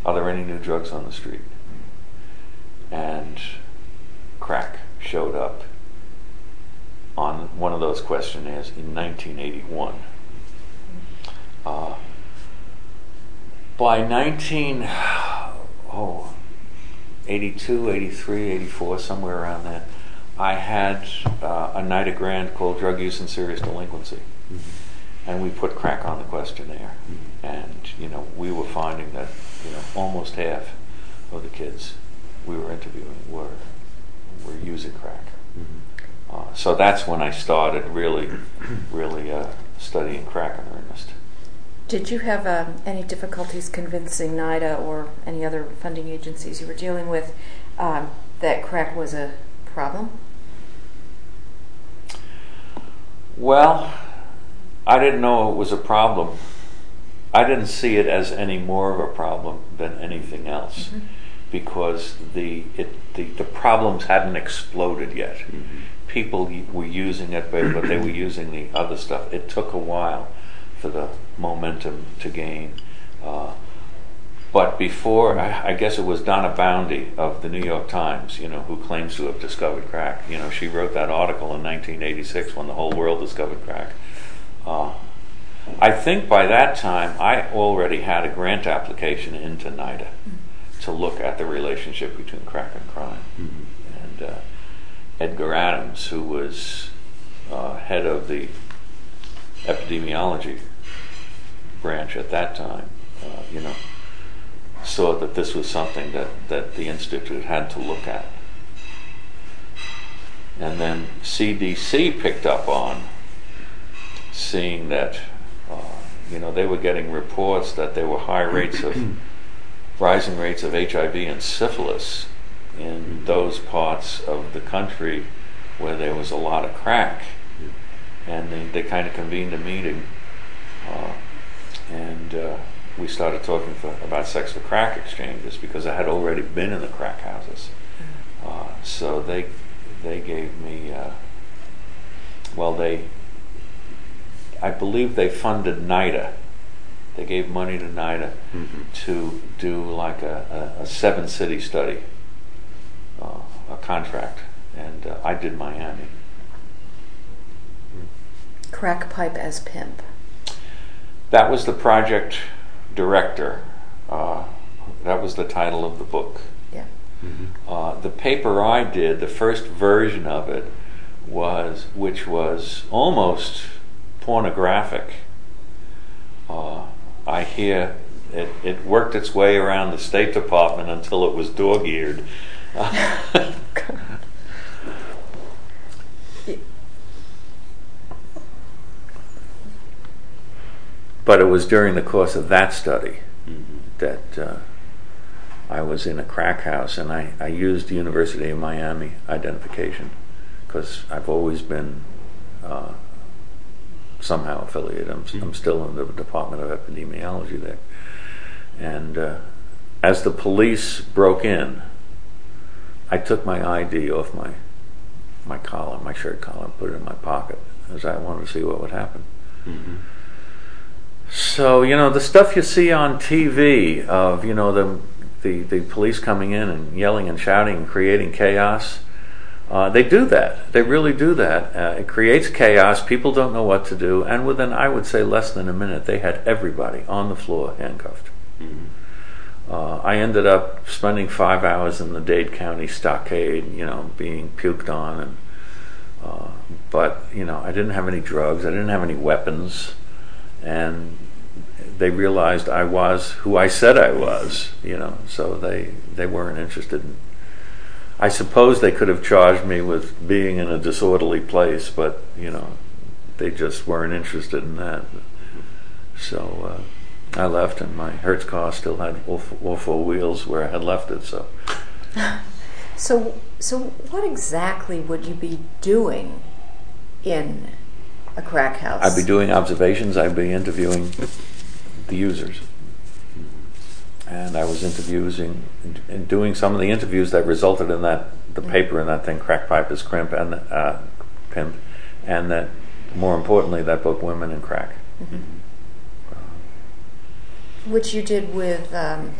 [SPEAKER 1] are there any new drugs on the street? And crack showed up on one of those questionnaires in nineteen eighty-one. Uh, by nineteen oh, eighty-two, eighty-three, eighty-four, somewhere around there, I had uh, a night of grant called Drug Use and Serious Delinquency. Mm-hmm. And we put crack on the questionnaire. Mm-hmm. And, you know, we were finding that, you know, almost half of the kids we were interviewing were were using crack. Mm-hmm. Uh, so that's when I started really, really uh, studying crack in earnest.
[SPEAKER 3] Did you have um, any difficulties convincing NIDA or any other funding agencies you were dealing with um, that crack was a problem?
[SPEAKER 1] Well, I didn't know it was a problem. I didn't see it as any more of a problem than anything else, mm-hmm. because the, it, the the problems hadn't exploded yet. Mm-hmm. People were using it, but, but they were using the other stuff. It took a while for the momentum to gain. Uh, but before, I, I guess it was Donna Boundy of the New York Times, you know, who claims to have discovered crack. You know, she wrote that article in nineteen eighty-six when the whole world discovered crack. Uh, I think by that time I already had a grant application into NIDA mm-hmm. to look at the relationship between crack and crime. Mm-hmm. And uh, Edgar Adams, who was uh, head of the epidemiology branch at that time, uh, you know, saw that this was something that, that the Institute had to look at. And then C D C picked up on seeing that, uh, you know, they were getting reports that there were high rates of, rising rates of H I V and syphilis in those parts of the country where there was a lot of crack. And they, they kind of convened a meeting, uh, and uh, we started talking for, about sex for crack exchanges, because I had already been in the crack houses. Uh, so they they gave me, uh, well, they, I believe they funded NIDA. They gave money to NIDA mm-hmm. to do like a, a, a seven city study, uh, a contract, and uh, I did Miami.
[SPEAKER 3] Crack pipe as pimp.
[SPEAKER 1] That was the project director. Uh, that was the title of the book.
[SPEAKER 3] Yeah.
[SPEAKER 1] Mm-hmm. Uh, the paper I did, the first version of it, was which was almost pornographic. Uh, I hear it, it worked its way around the State Department until it was dog-eared. Uh, But it was during the course of that study mm-hmm. that uh, I was in a crack house, and I, I used the University of Miami identification, because I've always been uh, somehow affiliated. I'm, mm-hmm. I'm still in the Department of Epidemiology there. And uh, as the police broke in, I took my I D off my my collar, my shirt collar, and put it in my pocket, as I wanted to see what would happen. Mm-hmm. So, you know, the stuff you see on T V of, you know, the the, the police coming in and yelling and shouting and creating chaos, uh, they do that. They really do that. Uh, it creates chaos. People don't know what to do. And within, I would say, less than a minute, they had everybody on the floor handcuffed. Mm-hmm. Uh, I ended up spending five hours in the Dade County stockade, you know, being puked on. and uh, But, you know, I didn't have any drugs. I didn't have any weapons. And they realized I was who I said I was, you know, so they, they weren't interested in. I suppose they could have charged me with being in a disorderly place, but, you know, they just weren't interested in that. So uh, I left, and my Hertz car still had all, all four wheels where I had left it. So,
[SPEAKER 3] so, so what exactly would you be doing in a crack house?
[SPEAKER 1] I'd be doing observations. I'd be interviewing the users, and I was interviewing and doing some of the interviews that resulted in that the mm-hmm. paper in that thing, Crack Pipe as Crimp and uh, Pimp, and that, more importantly, that book, Women in Crack,
[SPEAKER 3] mm-hmm. uh, which you did with um,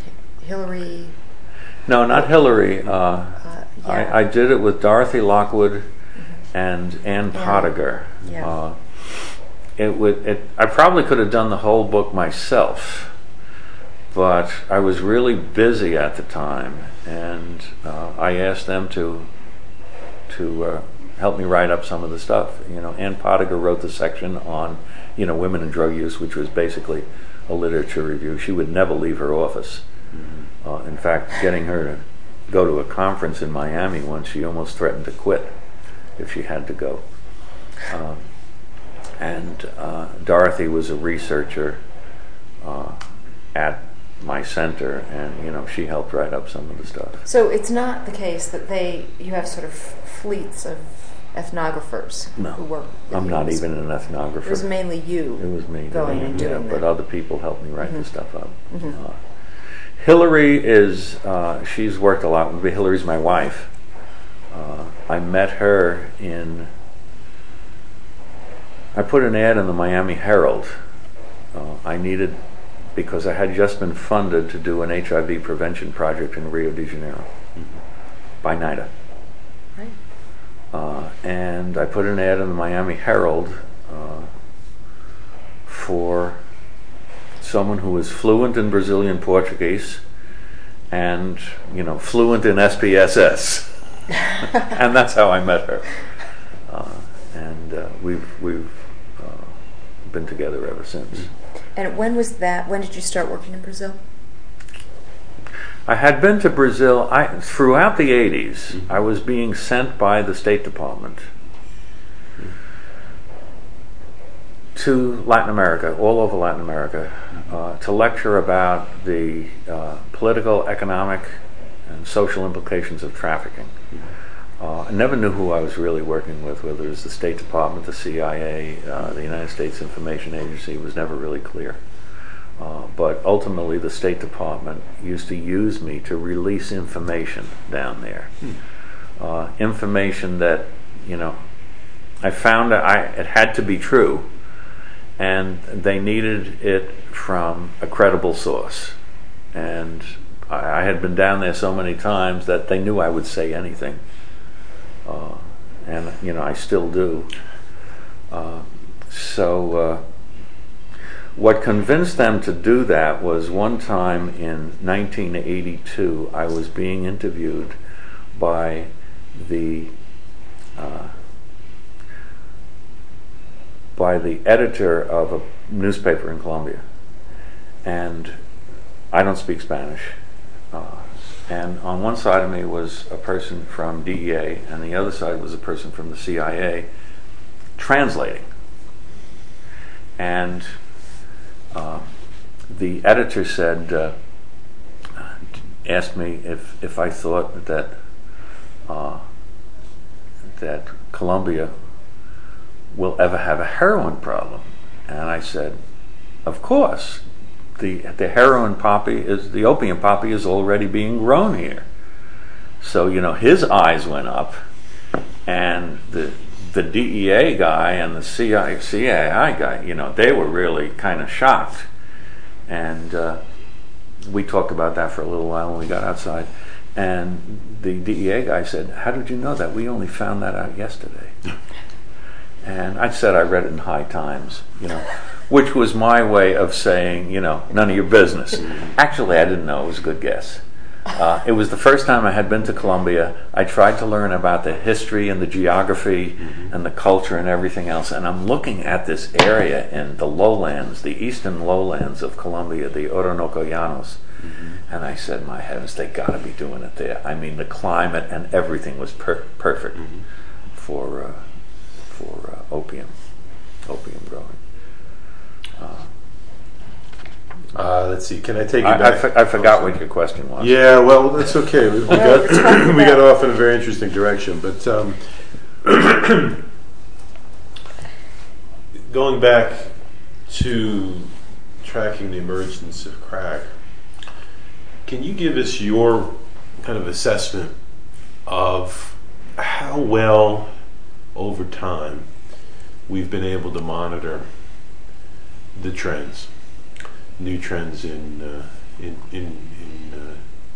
[SPEAKER 3] Hillary.
[SPEAKER 1] No, not Hillary. Uh,
[SPEAKER 3] Uh, yeah.
[SPEAKER 1] I, I did it with Dorothy Lockwood and Ann Pottinger.
[SPEAKER 3] Yeah.
[SPEAKER 1] Uh, it would. It, I probably could have done the whole book myself, but I was really busy at the time, and uh, I asked them to to uh, help me write up some of the stuff. You know, Ann Pottinger wrote the section on, you know, women and drug use, which was basically a literature review. She would never leave her office. Mm-hmm. Uh, in fact, getting her to go to a conference in Miami once, she almost threatened to quit if she had to go. Um, and uh, Dorothy was a researcher uh, at my center, and you know, she helped write up some of the stuff.
[SPEAKER 3] So it's not the case that they you have sort of fleets of ethnographers
[SPEAKER 1] No,
[SPEAKER 3] who work with
[SPEAKER 1] I'm
[SPEAKER 3] you.
[SPEAKER 1] not
[SPEAKER 3] It was-
[SPEAKER 1] even an ethnographer.
[SPEAKER 3] It was mainly you.
[SPEAKER 1] It was me
[SPEAKER 3] going
[SPEAKER 1] doing
[SPEAKER 3] and
[SPEAKER 1] it, yeah,
[SPEAKER 3] doing
[SPEAKER 1] but
[SPEAKER 3] that.
[SPEAKER 1] other people helped me write
[SPEAKER 3] Mhm.
[SPEAKER 1] the stuff up.
[SPEAKER 3] Mhm.
[SPEAKER 1] Uh, Hillary is, uh, she's worked a lot with me. Hillary's my wife. Uh, I met her in, I put an ad in the Miami Herald. Uh, I needed, because I had just been funded to do an H I V prevention project in Rio de Janeiro by NIDA.
[SPEAKER 3] Right.
[SPEAKER 1] Uh, and I put an ad in the Miami Herald uh, for someone who was fluent in Brazilian Portuguese and, you know, fluent in S P S S. And that's how I met her. Uh, and uh, we've we've uh, been together ever since.
[SPEAKER 3] And when was that? When did you start working in Brazil?
[SPEAKER 1] I had been to Brazil I, throughout the eighties. Mm-hmm. I was being sent by the State Department to Latin America, all over Latin America, uh, to lecture about the uh, political, economic, and social implications of trafficking. Uh, I never knew who I was really working with, whether it was the State Department, the C I A, uh, the United States Information Agency. It was never really clear. Uh, but ultimately, the State Department used to use me to release information down there. Uh, information that, you know, I found that I, it had to be true, and they needed it from a credible source. And I, I had been down there so many times that they knew I would say anything. Uh, and, you know, I still do. Uh, so... Uh, What convinced them to do that was one time in nineteen eighty-two, I was being interviewed by the uh, by the editor of a newspaper in Colombia, and I don't speak Spanish. Uh, and on one side of me was a person from D E A, and the other side was a person from the C I A translating. And Uh, the editor said, uh, asked me if, if I thought that uh, that Colombia will ever have a heroin problem, and I said, of course. The the heroin poppy is the opium poppy is already being grown here. So you know his eyes went up, and the. The D E A guy and the C I A guy, you know, they were really kind of shocked. And uh, we talked about that for a little while when we got outside. And the D E A guy said, "How did you know that? We only found that out yesterday." And I said I read it in High Times, you know, which was my way of saying, you know, none of your business. Actually, I didn't know. It was a good guess. Uh, it was the first time I had been to Colombia. I tried to learn about the history and the geography mm-hmm. and the culture and everything else. And I'm looking at this area in the lowlands, the eastern lowlands of Colombia, the Orinoco Llanos. Mm-hmm. And I said, my heavens, they got to be doing it there. I mean, the climate and everything was per- perfect mm-hmm. for uh, for uh, opium, opium growing. Uh,
[SPEAKER 2] Uh, let's see. Can I take you
[SPEAKER 1] I,
[SPEAKER 2] back?
[SPEAKER 1] I, for, I forgot what your question was.
[SPEAKER 2] Yeah, well, that's okay. We, we
[SPEAKER 3] Well,
[SPEAKER 2] got we got off in a very interesting direction, but um, going back to tracking the emergence of crack, can you give us your kind of assessment of how well, over time, we've been able to monitor the trends? New trends in uh, in in, in uh,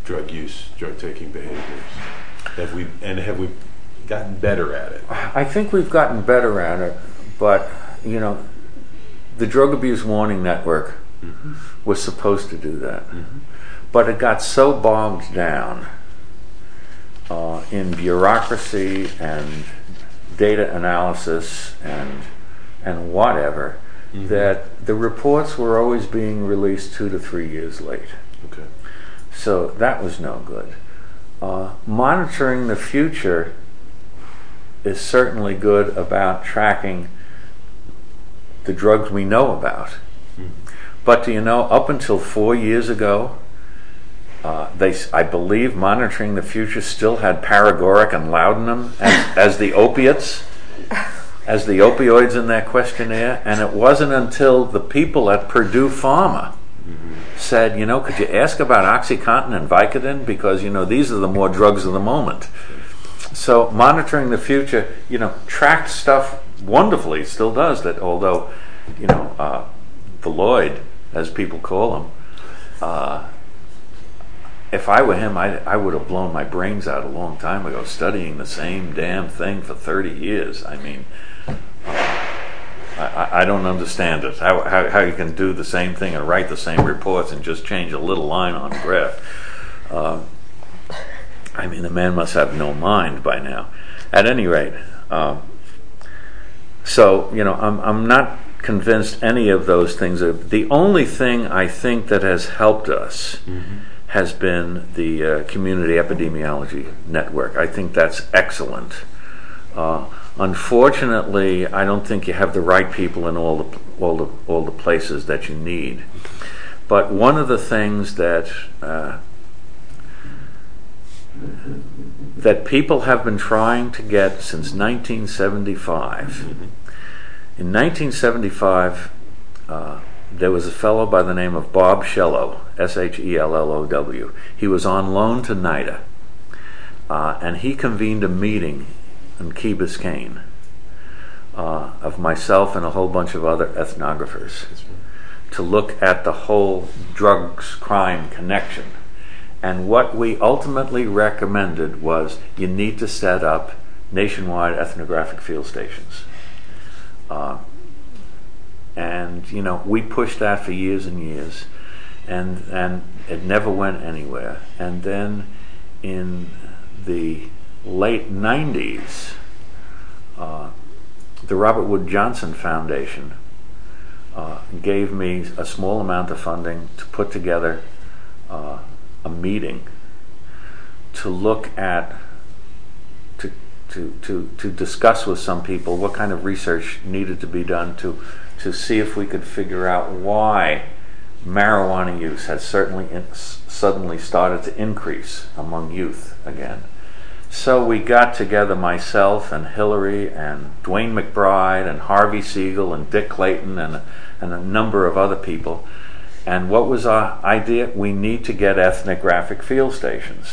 [SPEAKER 2] drug use, drug taking behaviors? Have we and have we gotten better at it?
[SPEAKER 1] I think we've gotten better at it, but you know, the Drug Abuse Warning Network mm-hmm. was supposed to do that, mm-hmm. but it got so bogged down uh, in bureaucracy and data analysis and and whatever mm-hmm. that the reports were always being released two to three years late.
[SPEAKER 2] Okay.
[SPEAKER 1] So that was no good. Uh, monitoring the future is certainly good about tracking the drugs we know about. Mm-hmm. But do you know, up until four years ago, uh, they, I believe, monitoring the future still had paregoric and laudanum as, as the opiates, as the opioids in that questionnaire. And it wasn't until the people at Purdue Pharma mm-hmm. said, you know, could you ask about OxyContin and Vicodin? Because, you know, these are the more drugs of the moment. So monitoring the future, you know, tracked stuff wonderfully, still does that, although, you know, uh, Lloyd, as people call him, uh, if I were him, I, I would have blown my brains out a long time ago studying the same damn thing for thirty years. I mean, uh, I, I don't understand it, how, how, how you can do the same thing and write the same reports and just change a little line on the graph. Uh, I mean, the man must have no mind by now. At any rate, um, so, you know, I'm I'm not convinced any of those things are. The only thing I think that has helped us mm-hmm. has been the uh, Community Epidemiology Network. I think that's excellent. Uh, unfortunately, I don't think you have the right people in all the all the all the places that you need. But one of the things that uh, that people have been trying to get since nineteen seventy-five. Mm-hmm. In nineteen seventy-five, uh, there was a fellow by the name of Bob Shellow, S H E L L O W. He was on loan to NIDA, uh, and he convened a meeting in Key Biscayne uh, of myself and a whole bunch of other ethnographers to look at the whole drugs-crime connection. And what we ultimately recommended was you need to set up nationwide ethnographic field stations. Uh, and, you know, we pushed that for years and years, and and it never went anywhere. And then in the late nineties, uh, the Robert Wood Johnson Foundation uh, gave me a small amount of funding to put together uh, a meeting to look at, to, to to to discuss with some people what kind of research needed to be done to to see if we could figure out why marijuana use has certainly in, suddenly started to increase among youth again. So we got together, myself and Hillary and Dwayne McBride and Harvey Siegel and Dick Clayton and and a number of other people. And what was our idea? We need to get ethnographic field stations.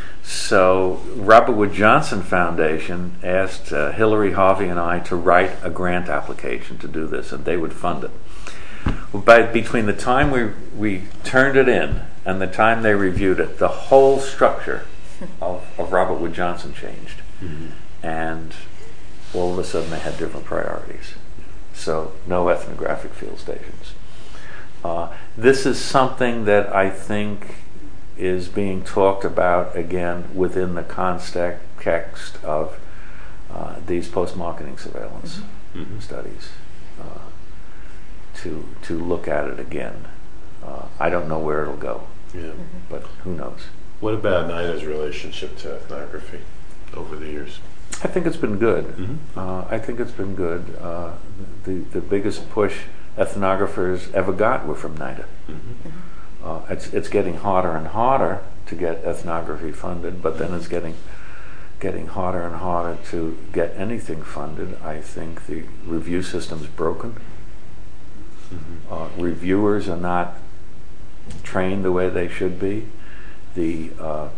[SPEAKER 1] So Robert Wood Johnson Foundation asked uh, Hillary, Harvey, and I to write a grant application to do this, and they would fund it. Well, by, between the time we, we turned it in and the time they reviewed it, the whole structure of, of Robert Wood Johnson changed. Mm-hmm. And all of a sudden they had different priorities. So no ethnographic field stations. Uh, this is something that I think is being talked about again within the context of uh, these post-marketing surveillance mm-hmm. studies, uh, to to look at it again. Uh, I don't know where it'll go, yeah. mm-hmm. but who knows?
[SPEAKER 2] What about NIDA's relationship to ethnography over the years?
[SPEAKER 1] I think it's been good.
[SPEAKER 2] Mm-hmm.
[SPEAKER 1] Uh, I think it's been good. Uh, the the biggest push ethnographers ever got were from NIDA. Mm-hmm. Uh, it's it's getting harder and harder to get ethnography funded, but then it's getting getting harder and harder to get anything funded. I think the review system's broken. Mm-hmm. Uh, reviewers are not trained the way they should be. The uh,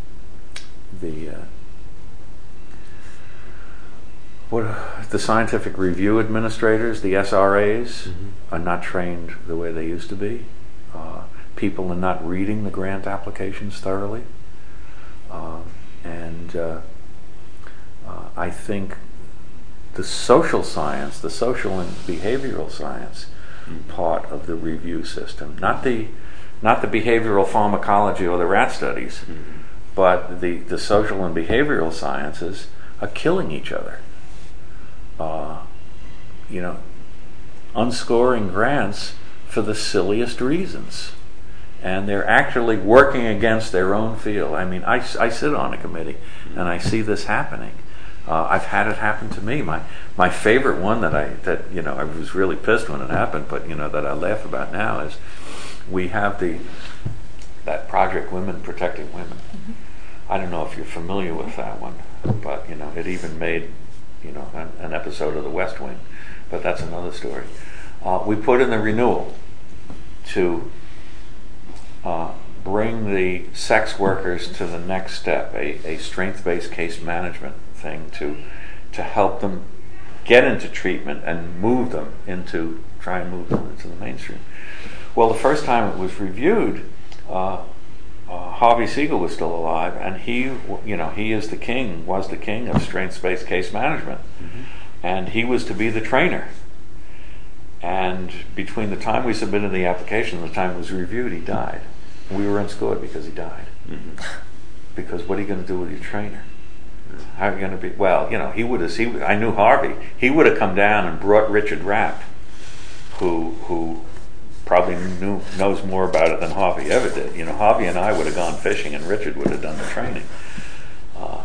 [SPEAKER 1] the uh, What, the scientific review administrators, the S R As, mm-hmm. are not trained the way they used to be. Uh, people are not reading the grant applications thoroughly. Uh, and uh, uh, I think the social science, the social and behavioral science part of the review system, not the not the behavioral pharmacology or the rat studies, mm-hmm. but the, the social and behavioral sciences are killing each other. Uh, you know, unscoring grants for the silliest reasons. And they're actually working against their own field. I mean, I, I sit on a committee and I see this happening. Uh, I've had it happen to me. My my favorite one that I that you know I was really pissed when it happened, but you know that I laugh about now is we have the that Project Women Protecting Women. Mm-hmm. I don't know if you're familiar with that one, but you know it even made you know an, an episode of The West Wing, but that's another story. Uh, we put in the renewal to uh, bring the sex workers to the next step, a, a strength-based case management thing to to help them get into treatment and move them into try and move them into the mainstream. Well, the first time it was reviewed, uh, uh, Harvey Siegel was still alive, and he, you know, he is the king, was the king of strength-based case management, mm-hmm. and he was to be the trainer. And between the time we submitted the application and the time it was reviewed, he died. We were unscored because he died. Mm-hmm. Because what are you going to do with your trainer? How are you going to be? Well, you know, he would have. He, I knew Harvey. He would have come down and brought Richard Rapp, who who probably knew knows more about it than Harvey ever did. You know, Harvey and I would have gone fishing, and Richard would have done the training. Uh,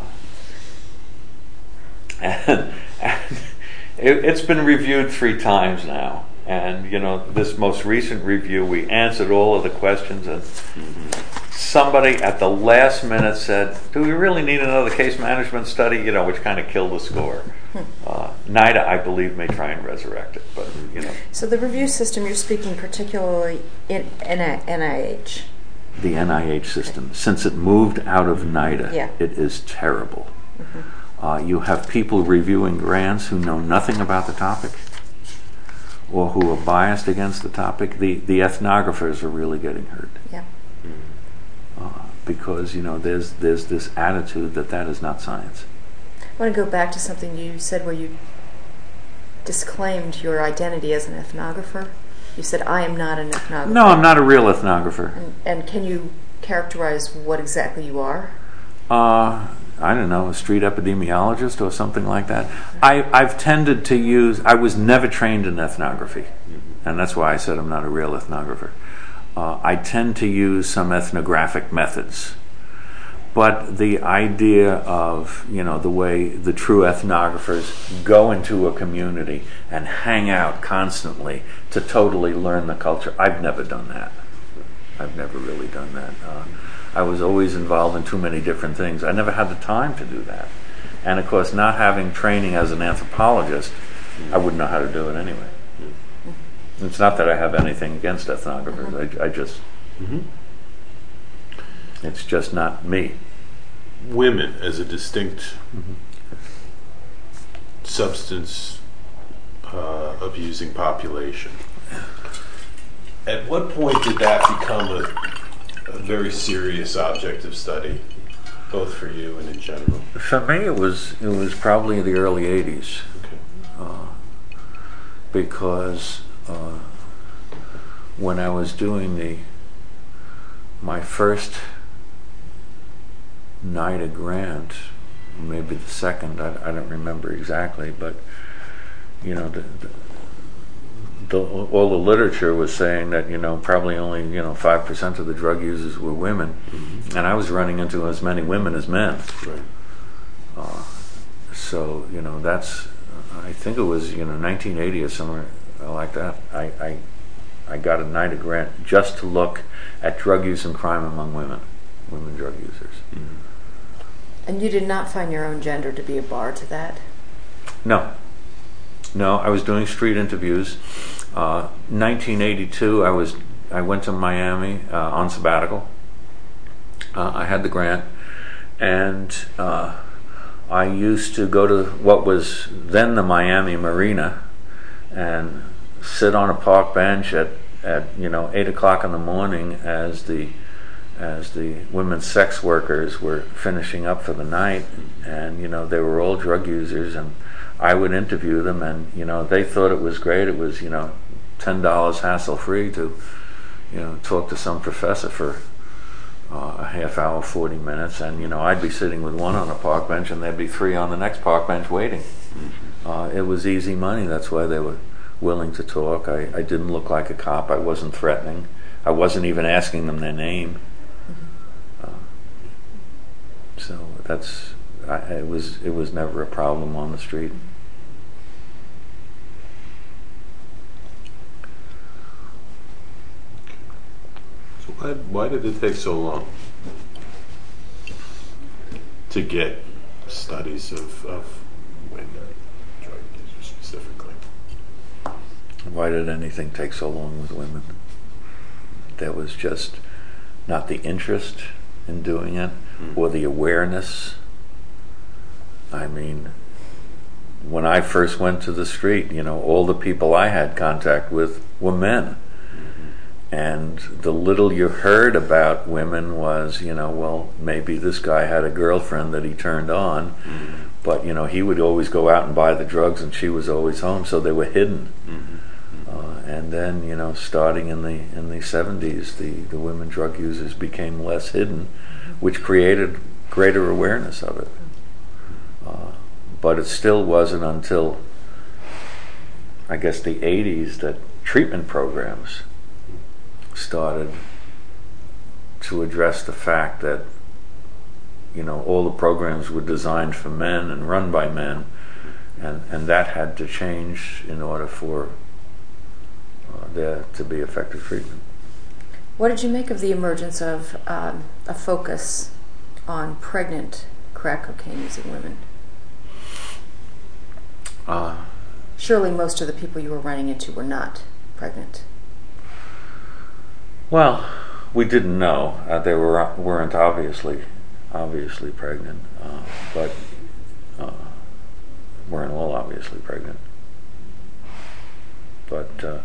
[SPEAKER 1] and and it, it's been reviewed three times now. And, you know, this most recent review, we answered all of the questions, and mm-hmm. somebody at the last minute said, do we really need another case management study? You know, which kind of killed the score. Uh, NIDA, I believe, may try and resurrect it, but, you know.
[SPEAKER 3] So the review system, you're speaking particularly in N I H.
[SPEAKER 1] The N I H system. Since it moved out of NIDA,
[SPEAKER 3] yeah.
[SPEAKER 1] it is terrible. Mm-hmm. Uh, you have people reviewing grants who know nothing about the topic, or who are biased against the topic. The the ethnographers are really getting hurt.
[SPEAKER 3] Yeah.
[SPEAKER 1] Uh, because, you know, there's there's this attitude that that is not science.
[SPEAKER 3] I want to go back to something you said where you disclaimed your identity as an ethnographer. You said, I am not an ethnographer.
[SPEAKER 1] No, I'm not a real ethnographer.
[SPEAKER 3] And, and can you characterize what exactly you are?
[SPEAKER 1] Uh, I don't know, a street epidemiologist or something like that. I, I've tended to use, I was never trained in ethnography, and that's why I said I'm not a real ethnographer. Uh, I tend to use some ethnographic methods. But the idea of, you know, the way the true ethnographers go into a community and hang out constantly to totally learn the culture, I've never done that. I've never really done that. Uh, I was always involved in too many different things. I never had the time to do that. And of course, not having training as an anthropologist, I wouldn't know how to do it anyway. It's not that I have anything against ethnographers. I, I just, mm-hmm. it's just not me.
[SPEAKER 2] Women as a distinct mm-hmm. substance uh, abusing population. At what point did that become a, a very serious object of study, both for you and in general?
[SPEAKER 1] For me, it was it was probably the early eighties,
[SPEAKER 2] okay.
[SPEAKER 1] uh, because uh, when I was doing the my first NIDA grant, maybe the second, I, I don't remember exactly, but you know, the, the, the, all the literature was saying that, you know, probably only, you know, five percent of the drug users were women, mm-hmm. and I was running into as many women as men.
[SPEAKER 2] Right.
[SPEAKER 1] Uh, so, you know, that's, I think it was, you know, nineteen eighty or somewhere like that. I, I, I got a NIDA grant just to look at drug use and crime among women, women drug users. Mm-hmm.
[SPEAKER 3] And you did not find your own gender to be a bar to that?
[SPEAKER 1] No. No, I was doing street interviews. Uh, nineteen eighty-two, I was I went to Miami uh, on sabbatical. Uh, I had the grant, and uh, I used to go to what was then the Miami Marina and sit on a park bench at, at you know eight o'clock in the morning as the as the women's sex workers were finishing up for the night, and you know they were all drug users, and I would interview them, and you know they thought it was great. It was you know ten dollars hassle free to you know talk to some professor for uh, a half hour, forty minutes, and you know I'd be sitting with one on a park bench, and there'd be three on the next park bench waiting. Uh, it was easy money. That's why they were willing to talk. I, I didn't look like a cop. I wasn't threatening. I wasn't even asking them their name. Uh, so that's I, it was it was never a problem on the street.
[SPEAKER 2] So why why did it take so long to get studies of, of women drug users specifically?
[SPEAKER 1] Why did anything take so long with women? There was just not the interest in doing it, mm. or the awareness. I mean, when I first went to the street, you know, all the people I had contact with were men. Mm-hmm. And the little you heard about women was, you know, well, maybe this guy had a girlfriend that he turned on, mm-hmm. but, you know, he would always go out and buy the drugs and she was always home, so they were hidden. Mm-hmm. Uh, and then, you know, starting in the in the seventies, the, the women drug users became less hidden, which created greater awareness of it. Uh, but it still wasn't until, I guess, the eighties that treatment programs started to address the fact that, you know, all the programs were designed for men and run by men, and, and that had to change in order for uh, there to be effective treatment.
[SPEAKER 3] What did you make of the emergence of um, a focus on pregnant crack cocaine using women?
[SPEAKER 1] Uh,
[SPEAKER 3] Surely most of the people you were running into were not pregnant.
[SPEAKER 1] Well, we didn't know. Uh, they were weren't obviously obviously pregnant, uh, but uh, weren't all obviously pregnant. But uh,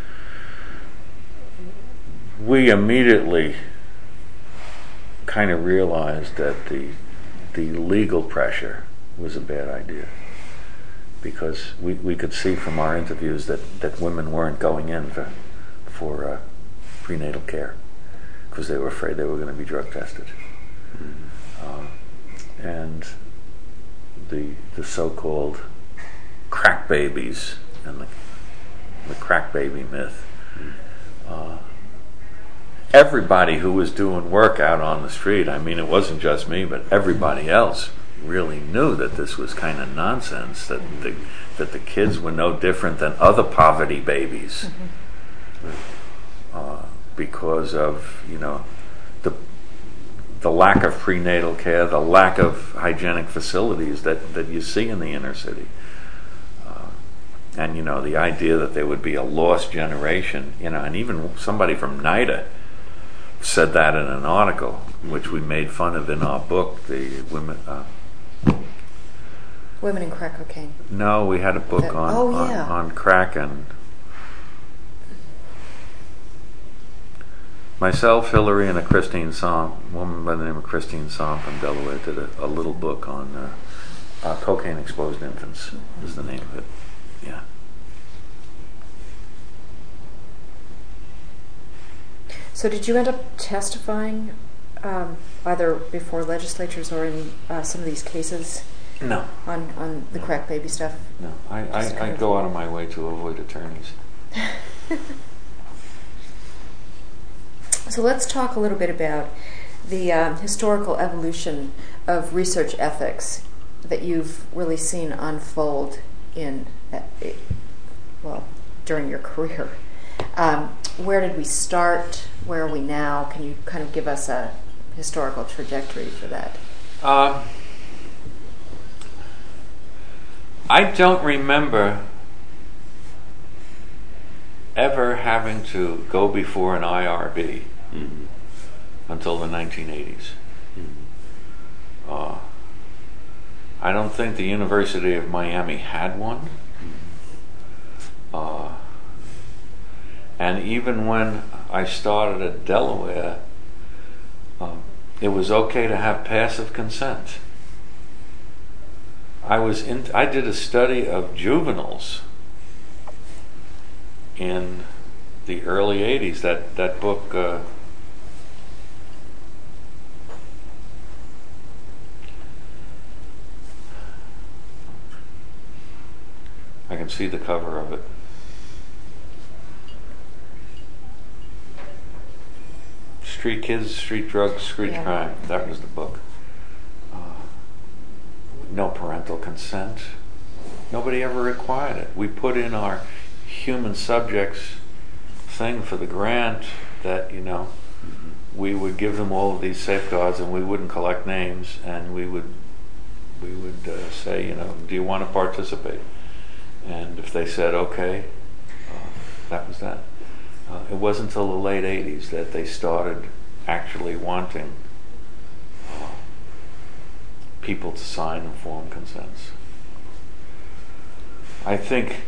[SPEAKER 1] we immediately kind of realized that the the legal pressure was a bad idea, because we, we could see from our interviews that, that women weren't going in for for uh, prenatal care because they were afraid they were going to be drug tested. Mm-hmm. uh, and the the so-called crack babies and the, the crack baby myth. Uh, everybody who was doing work out on the street, I mean, it wasn't just me, but everybody else really knew that this was kind of nonsense, that the, that the kids were no different than other poverty babies. Mm-hmm. uh, because of, you know, the the lack of prenatal care, the lack of hygienic facilities that, that you see in the inner city. Uh, and, you know, the idea that there would be a lost generation, you know, and even somebody from NIDA said that in an article, which we made fun of in our book, the women... Uh,
[SPEAKER 3] Women in Crack Cocaine.
[SPEAKER 1] No, we had a book
[SPEAKER 3] the,
[SPEAKER 1] on,
[SPEAKER 3] oh,
[SPEAKER 1] on,
[SPEAKER 3] yeah.
[SPEAKER 1] on crack, and myself, Hillary, and a Christine Somp, a woman by the name of Christine Somp from Delaware, did a, a little book on uh, uh, cocaine-exposed infants, is the name of it. Yeah.
[SPEAKER 3] So did you end up testifying um, either before legislatures or in uh, some of these cases?
[SPEAKER 1] No.
[SPEAKER 3] On, on the crack baby stuff?
[SPEAKER 1] No. I, I, I go out of my way to avoid attorneys.
[SPEAKER 3] So let's talk a little bit about the um, historical evolution of research ethics that you've really seen unfold in, uh, it, well, during your career. Um, where did we start? Where are we now? Can you kind of give us a historical trajectory for that?
[SPEAKER 1] Uh, I don't remember ever having to go before an I R B mm-hmm. until the nineteen eighties. Mm-hmm. Uh, I don't think the University of Miami had one. Uh, and And even when I started at Delaware, um, it was okay to have passive consent. I was in, I did a study of juveniles in the early eighties. That that book, uh, I can see the cover of it. Street Kids, Street Drugs, Street
[SPEAKER 3] Yeah.
[SPEAKER 1] Crime. That was the book. Uh, no parental consent. Nobody ever required it. We put in our human subjects thing for the grant that, you know, we would give them all of these safeguards, and we wouldn't collect names, and we would we would uh, say, you know, do you want to participate? And if they said okay, uh, that was that. Uh, it wasn't until the late eighties that they started actually wanting uh, people to sign informed consents. I think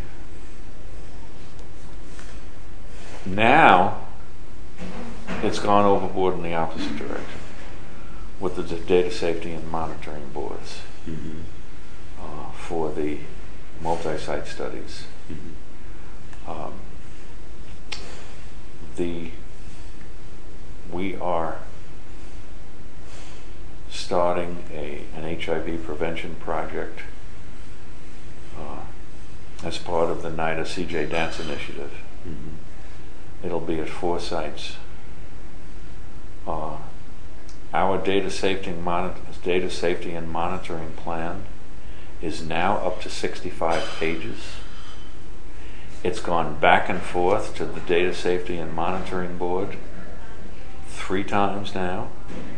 [SPEAKER 1] now it's gone overboard in the opposite direction with the d- data safety and monitoring boards
[SPEAKER 2] Mm-hmm.
[SPEAKER 1] uh, for the multi-site studies.
[SPEAKER 2] Mm-hmm.
[SPEAKER 1] Um, the we are starting a an H I V prevention project uh, as part of the NIDA C J Dance initiative.
[SPEAKER 2] Mm-hmm.
[SPEAKER 1] It'll be at four sites. Uh, our data safety and mon- data safety and monitoring plan is now up to sixty-five pages. It's gone back and forth to the Data Safety and Monitoring Board three times now,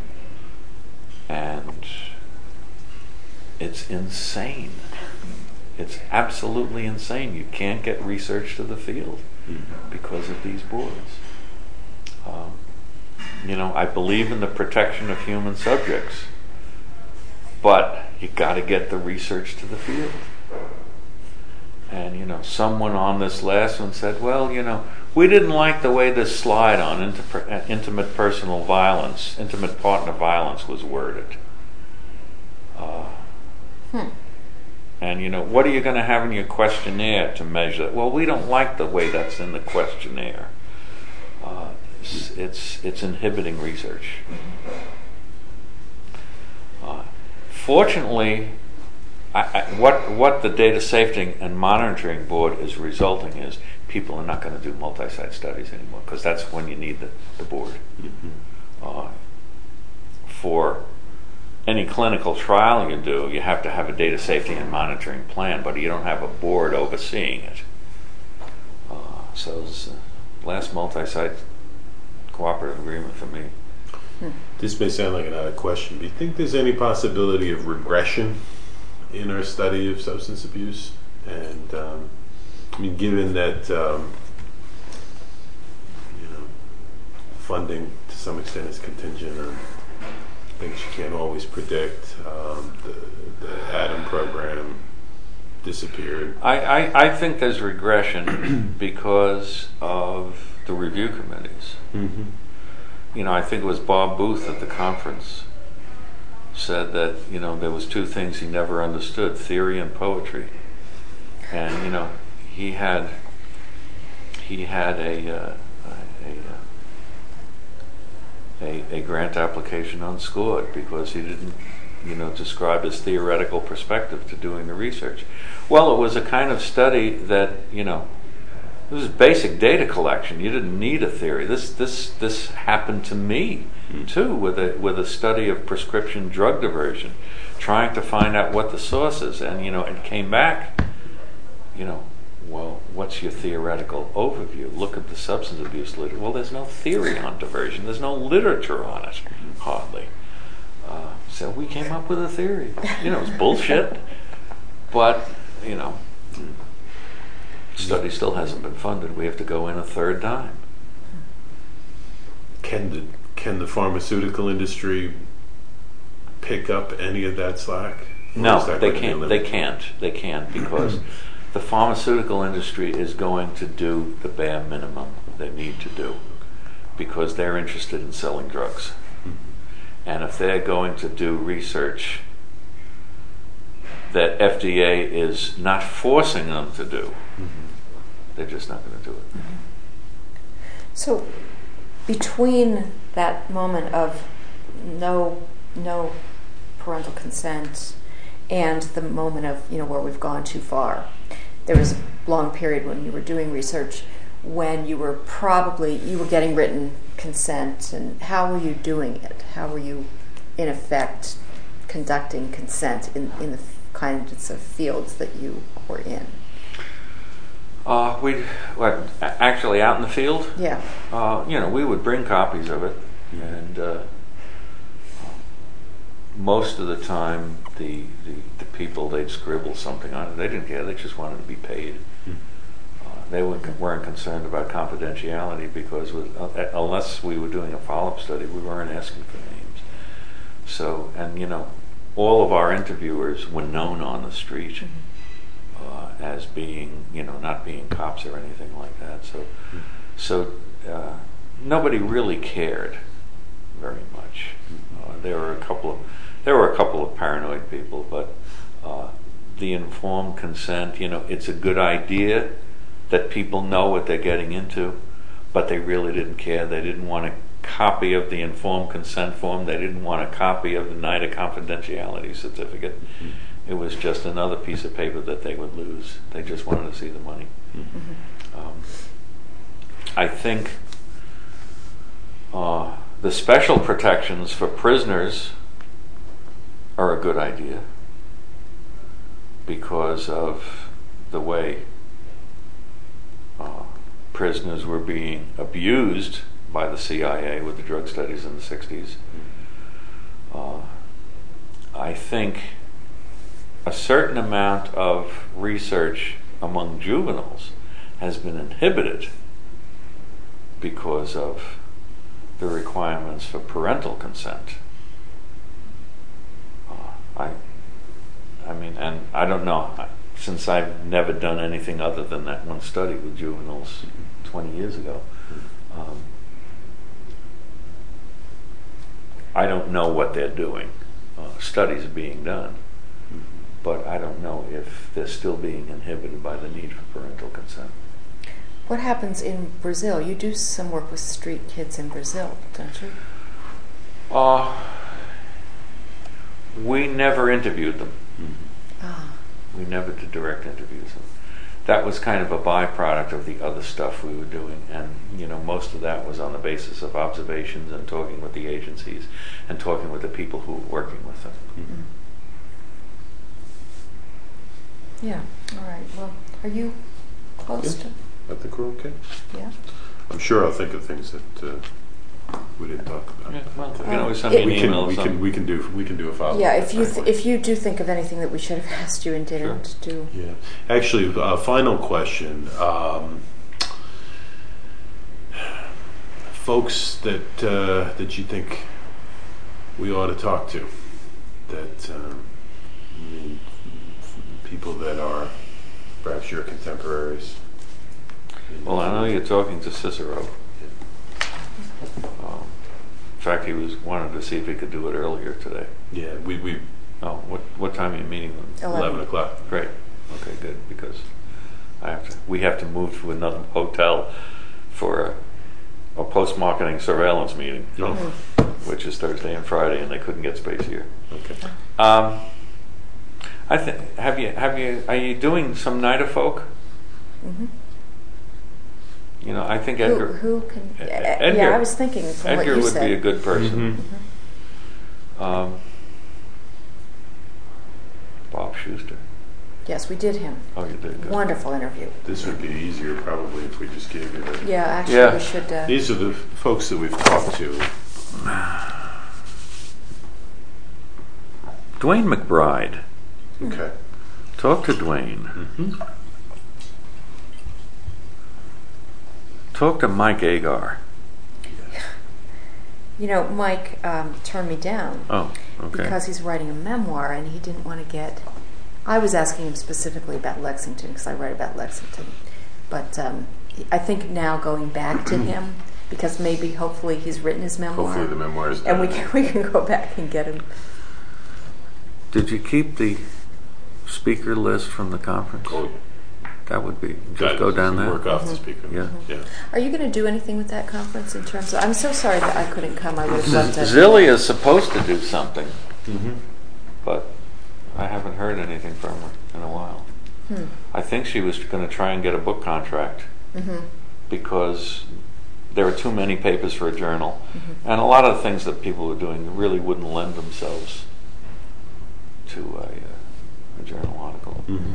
[SPEAKER 1] and it's insane. It's absolutely insane. You can't get research to the field
[SPEAKER 2] Mm-hmm.
[SPEAKER 1] because of these boards. Um, you know, I believe in the protection of human subjects, but you got to get the research to the field. And, you know, someone on this last one said, well, you know, we didn't like the way this slide on inti- intimate personal violence, intimate partner violence was worded. Uh,
[SPEAKER 3] Hmm.
[SPEAKER 1] And, you know, what are you going to have in your questionnaire to measure that? Well, we don't like the way that's in the questionnaire. Uh, it's, it's, it's inhibiting research. Uh, fortunately, I, I, what what the Data Safety and Monitoring Board is resulting is people are not going to do multi-site studies anymore, because that's when you need the, the board.
[SPEAKER 2] Mm-hmm.
[SPEAKER 1] Uh, for any clinical trial you do, you have to have a data safety and monitoring plan, but you don't have a board overseeing it. Uh, so it's the last multi-site cooperative agreement for me.
[SPEAKER 2] This may sound like an odd question, but do you think there's any possibility of regression in our study of substance abuse? And um, I mean, given that um, you know, funding to some extent is contingent on things you can't always predict, um, the, the ADAM program disappeared.
[SPEAKER 1] I, I, I think there's regression because of the review committees.
[SPEAKER 2] Mm-hmm.
[SPEAKER 1] You know, I think it was Bob Booth at the conference said that, you know, there was two things he never understood, theory and poetry. And, you know, he had he had a uh, a, a a grant application unscored because he didn't, you know, describe his theoretical perspective to doing the research. Well, it was a kind of study that, you know, it was basic data collection. You didn't need a theory. This this this happened to me too with a with a study of prescription drug diversion, trying to find out what the source is, and you know, it came back, you know, well, what's your theoretical overview? Look at the substance abuse literature. Well, there's no theory on diversion. There's no literature on it, hardly. Uh, so we came up with a theory. You know, it's bullshit, but you know. Study still hasn't been funded. We have to go in a third time.
[SPEAKER 2] Can the can the pharmaceutical industry pick up any of that slack? Or
[SPEAKER 1] No,
[SPEAKER 2] is that
[SPEAKER 1] they
[SPEAKER 2] going to be
[SPEAKER 1] can't. They
[SPEAKER 2] limited?
[SPEAKER 1] can't. They can't because the pharmaceutical industry is going to do the bare minimum. they need to do, because they're interested in selling drugs.
[SPEAKER 2] Mhm.
[SPEAKER 1] And if they're going to do research that F D A is not forcing them to do,
[SPEAKER 2] Mhm.
[SPEAKER 1] they're just not going to do it.
[SPEAKER 3] So, between that moment of no no parental consent and the moment of, you know, where we've gone too far, there was a long period when you were doing research when you were probably you were getting written consent, and how were you doing it? How were you, in effect, conducting consent in, in the kinds of fields that you were in?
[SPEAKER 1] Uh, we what, actually out in the field.
[SPEAKER 3] Yeah.
[SPEAKER 1] Uh, you know, we would bring copies of it, and uh, most of the time, the, the the people, they'd scribble something on it. They didn't care. They just wanted to be paid.
[SPEAKER 2] Mhm.
[SPEAKER 1] Uh, they weren't, weren't concerned about confidentiality, because with, uh, unless we were doing a follow-up study, we weren't asking for names. So, and you know, all of our interviewers were known on the street.
[SPEAKER 3] Mm-hmm.
[SPEAKER 1] Uh, as being, you know, not being cops or anything like that. So,
[SPEAKER 2] Mm-hmm.
[SPEAKER 1] so uh, nobody really cared very much. Uh, there were a couple of there were a couple of paranoid people, but uh, the informed consent, you know, it's a good idea that people know what they're getting into, but they really didn't care. They didn't want a copy of the informed consent form. They didn't want a copy of the N I D A confidentiality certificate.
[SPEAKER 2] Mhm.
[SPEAKER 1] It was just another piece of paper that they would lose. They just wanted to see the money.
[SPEAKER 3] Mm-hmm.
[SPEAKER 1] Um, I think uh, the special protections for prisoners are a good idea because of the way uh, prisoners were being abused by the C I A with the drug studies in the sixties. Uh, I think a certain amount of research among juveniles has been inhibited because of the requirements for parental consent. Uh, I, I mean, and I don't know, since I've never done anything other than that one study with juveniles twenty years ago, um, I don't know what they're doing. Uh, studies are being done, but I don't know if they're still being inhibited by the need for parental consent.
[SPEAKER 3] What happens in Brazil? You do some work with street kids in Brazil, don't you?
[SPEAKER 1] Uh, we never interviewed them.
[SPEAKER 3] Ah.
[SPEAKER 1] We never did direct interviews. That was kind of a byproduct of the other stuff we were doing, and you know, most of that was on the basis of observations and talking with the agencies and talking with the people who were working with them.
[SPEAKER 2] Mm-hmm.
[SPEAKER 3] Yeah. All right. Well, are you close
[SPEAKER 2] Yeah.
[SPEAKER 3] to?
[SPEAKER 2] I think we're okay.
[SPEAKER 3] Yeah.
[SPEAKER 2] I'm sure I'll think of things that uh, we didn't talk about.
[SPEAKER 1] Yeah, well,
[SPEAKER 2] But,
[SPEAKER 1] you
[SPEAKER 2] uh,
[SPEAKER 1] can always send me an
[SPEAKER 2] we can,
[SPEAKER 1] email.
[SPEAKER 2] we
[SPEAKER 1] or
[SPEAKER 2] can
[SPEAKER 1] something.
[SPEAKER 2] we can do we can do a follow.
[SPEAKER 3] Yeah. If you th- if you do think of anything that we should have asked you and didn't do.
[SPEAKER 2] Yeah. Actually, a final question. Um, folks that uh, that you think we ought to talk to, that um, I mean, people that are perhaps your contemporaries.
[SPEAKER 1] Well, I know you're talking to Cicero. Um, in fact, he was wanted to see if he could do it earlier today.
[SPEAKER 2] Yeah, we we
[SPEAKER 1] Oh, what what time are you meeting them?
[SPEAKER 3] Eleven.
[SPEAKER 2] eleven o'clock.
[SPEAKER 1] Great. Okay, good, because I have to. We have to move to another hotel for a, a post-marketing surveillance meeting,
[SPEAKER 2] Oh,
[SPEAKER 1] which is Thursday and Friday, and they couldn't get space here.
[SPEAKER 2] okay.
[SPEAKER 1] Um, I think. Have you have you? Are you doing some Night of Folk?
[SPEAKER 3] Mm-hmm.
[SPEAKER 1] You know, I think
[SPEAKER 3] Who,
[SPEAKER 1] Edgar.
[SPEAKER 3] who can?
[SPEAKER 1] E-
[SPEAKER 3] uh,
[SPEAKER 1] Edgar-
[SPEAKER 3] yeah, I was thinking from what
[SPEAKER 1] Edgar
[SPEAKER 3] you
[SPEAKER 1] would
[SPEAKER 3] said.
[SPEAKER 1] be a good person.
[SPEAKER 2] Mhm.
[SPEAKER 1] Um, Bob Schuster.
[SPEAKER 3] Yes, we did him.
[SPEAKER 1] Oh, you did good.
[SPEAKER 3] Wonderful interview.
[SPEAKER 2] This would be easier probably if we just gave you the.
[SPEAKER 3] Yeah, actually,
[SPEAKER 1] Yeah.
[SPEAKER 3] we should. Uh,
[SPEAKER 2] These are the folks that we've talked to.
[SPEAKER 1] Dwayne McBride.
[SPEAKER 2] Okay.
[SPEAKER 1] Talk to Dwayne.
[SPEAKER 2] Mm-hmm.
[SPEAKER 1] Talk to Mike Agar.
[SPEAKER 3] you know, Mike um, turned me down.
[SPEAKER 1] Oh, okay.
[SPEAKER 3] Because he's writing a memoir and he didn't want to get. I was asking him specifically about Lexington because I write about Lexington, but um, I think now going back to him, because maybe hopefully he's written his memoir.
[SPEAKER 2] Hopefully the memoir is done.
[SPEAKER 3] And we can, we can go back and get him.
[SPEAKER 1] Did you keep the speaker list from the conference?
[SPEAKER 2] Oh, yeah.
[SPEAKER 1] That would be, just
[SPEAKER 2] That
[SPEAKER 1] go
[SPEAKER 2] is-
[SPEAKER 1] down
[SPEAKER 2] you
[SPEAKER 1] there.
[SPEAKER 2] Work off
[SPEAKER 3] Mm-hmm.
[SPEAKER 2] the speaker.
[SPEAKER 1] Yeah.
[SPEAKER 2] Yeah.
[SPEAKER 3] Are you going to do anything with that conference in terms of... I'm so sorry that I couldn't come. I would have loved to...
[SPEAKER 1] Zilli is supposed to do something,
[SPEAKER 2] Mm-hmm.
[SPEAKER 1] but I haven't heard anything from her in a while.
[SPEAKER 3] Hmm.
[SPEAKER 1] I think she was going to try and get a book contract
[SPEAKER 3] Mm-hmm.
[SPEAKER 1] because there were too many papers for a journal,
[SPEAKER 3] Mm-hmm.
[SPEAKER 1] and a lot of the things that people were doing really wouldn't lend themselves to a, uh, a journal article.
[SPEAKER 2] Mm-hmm.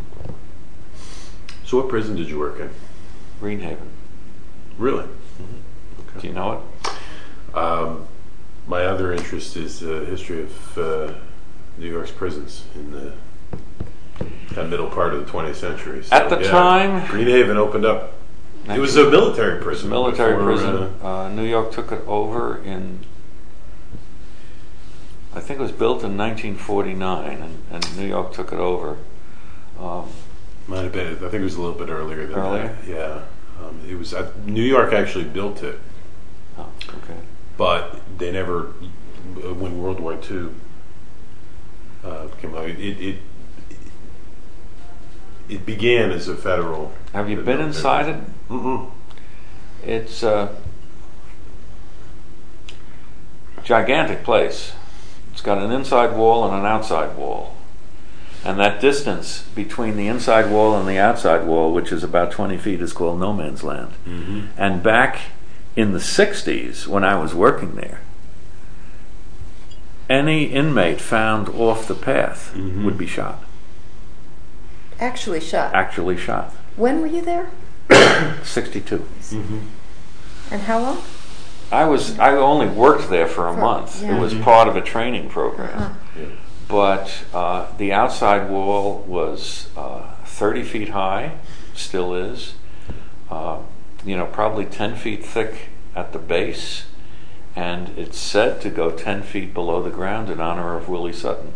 [SPEAKER 2] So what prison did you work in?
[SPEAKER 1] Greenhaven.
[SPEAKER 2] Really?
[SPEAKER 1] Do you know it?
[SPEAKER 2] Um, my other interest is the history of uh, New York's prisons in the that middle part of the twentieth century. So,
[SPEAKER 1] At the
[SPEAKER 2] yeah,
[SPEAKER 1] time-
[SPEAKER 2] Greenhaven opened up. It was a military prison.
[SPEAKER 1] Military
[SPEAKER 2] before,
[SPEAKER 1] prison.
[SPEAKER 2] uh,
[SPEAKER 1] Uh, New York took it over in, I think it was built in nineteen forty-nine, and, and New York took it over. Um,
[SPEAKER 2] might have been. I think it was a little bit earlier than
[SPEAKER 1] Earlier?
[SPEAKER 2] that. Yeah. Um, it was. Uh, New York actually built it,
[SPEAKER 1] oh, okay.
[SPEAKER 2] but they never. When World War Two uh, came out, it, it it began as a federal.
[SPEAKER 1] Have you been inside it?
[SPEAKER 2] Mm-mm.
[SPEAKER 1] It's a gigantic place. It's got an inside wall and an outside wall. And that distance between the inside wall and the outside wall, which is about twenty feet, is called no man's land.
[SPEAKER 2] Mm-hmm.
[SPEAKER 1] And back in the sixties, when I was working there, any inmate found off the path
[SPEAKER 2] Mhm.
[SPEAKER 1] would be shot.
[SPEAKER 3] Actually shot.
[SPEAKER 1] Actually shot.
[SPEAKER 3] When were you there?
[SPEAKER 1] sixty-two.
[SPEAKER 2] Mm-hmm.
[SPEAKER 3] And how long?
[SPEAKER 1] I was I only worked there for a
[SPEAKER 3] For-
[SPEAKER 1] month.
[SPEAKER 3] yeah.
[SPEAKER 1] It was
[SPEAKER 2] Mhm.
[SPEAKER 1] part of a training program.
[SPEAKER 3] Uh-huh.
[SPEAKER 2] Yeah.
[SPEAKER 1] But uh, the outside wall was uh, thirty feet high, still is. Uh, you know, probably ten feet thick at the base, and it's said to go ten feet below the ground in honor of Willie Sutton.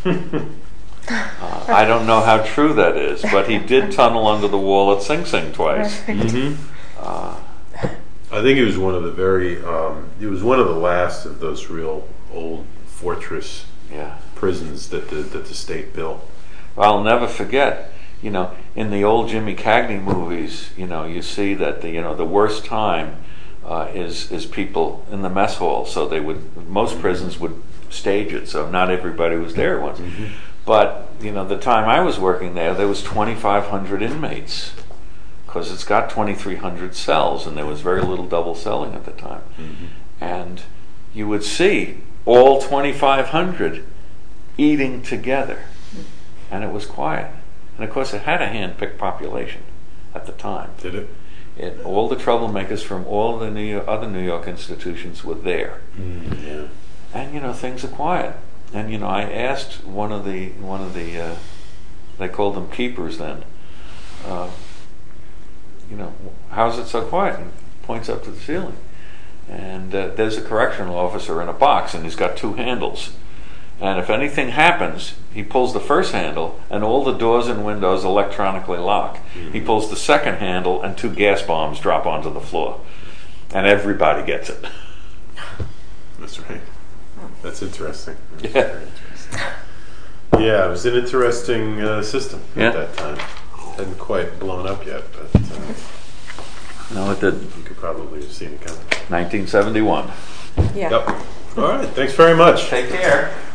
[SPEAKER 1] uh, I don't know how true that is, but he did tunnel under the wall at Sing Sing twice.
[SPEAKER 2] Mm-hmm.
[SPEAKER 1] Uh,
[SPEAKER 2] I think it was one of the very. Um, it was one of the last of those real old fortress
[SPEAKER 1] yeah.
[SPEAKER 2] prisons that the that the state built.
[SPEAKER 1] I'll never forget, you know, in the old Jimmy Cagney movies, you know, you see that the you know the worst time uh, is is people in the mess hall. So they would most prisons would stage it, so not everybody was there at once.
[SPEAKER 2] Mm-hmm.
[SPEAKER 1] But you know, the time I was working there, there was twenty-five hundred inmates because it's got twenty-three hundred cells, and there was very little double celling at the time.
[SPEAKER 2] Mm-hmm.
[SPEAKER 1] And you would see all twenty-five hundred eating together, and it was quiet. And of course, it had a hand-picked population at the time.
[SPEAKER 2] Did it?
[SPEAKER 1] It, all the troublemakers from all the New York, other New York institutions were there,
[SPEAKER 2] Mm, yeah.
[SPEAKER 1] and you know things are quiet. And you know, I asked one of the one of the uh, they called them keepers then. Uh, you know, how's it so quiet? And points up to the ceiling, and uh, there's a correctional officer in a box, and he's got two handles. And if anything happens, he pulls the first handle, and all the doors and windows electronically lock.
[SPEAKER 2] Mm-hmm.
[SPEAKER 1] He pulls the second handle, and two gas bombs drop onto the floor, and everybody gets it.
[SPEAKER 2] That's right. That's interesting. That's
[SPEAKER 1] Yeah.
[SPEAKER 2] very interesting. Yeah, it was an interesting uh, system
[SPEAKER 1] Yeah.
[SPEAKER 2] at that time. Hadn't quite blown up yet, but uh,
[SPEAKER 1] No, it didn't.
[SPEAKER 2] you could probably have seen it coming.
[SPEAKER 1] nineteen seventy-one.
[SPEAKER 3] Yeah.
[SPEAKER 2] Yep. All right. Thanks very much.
[SPEAKER 1] Take care.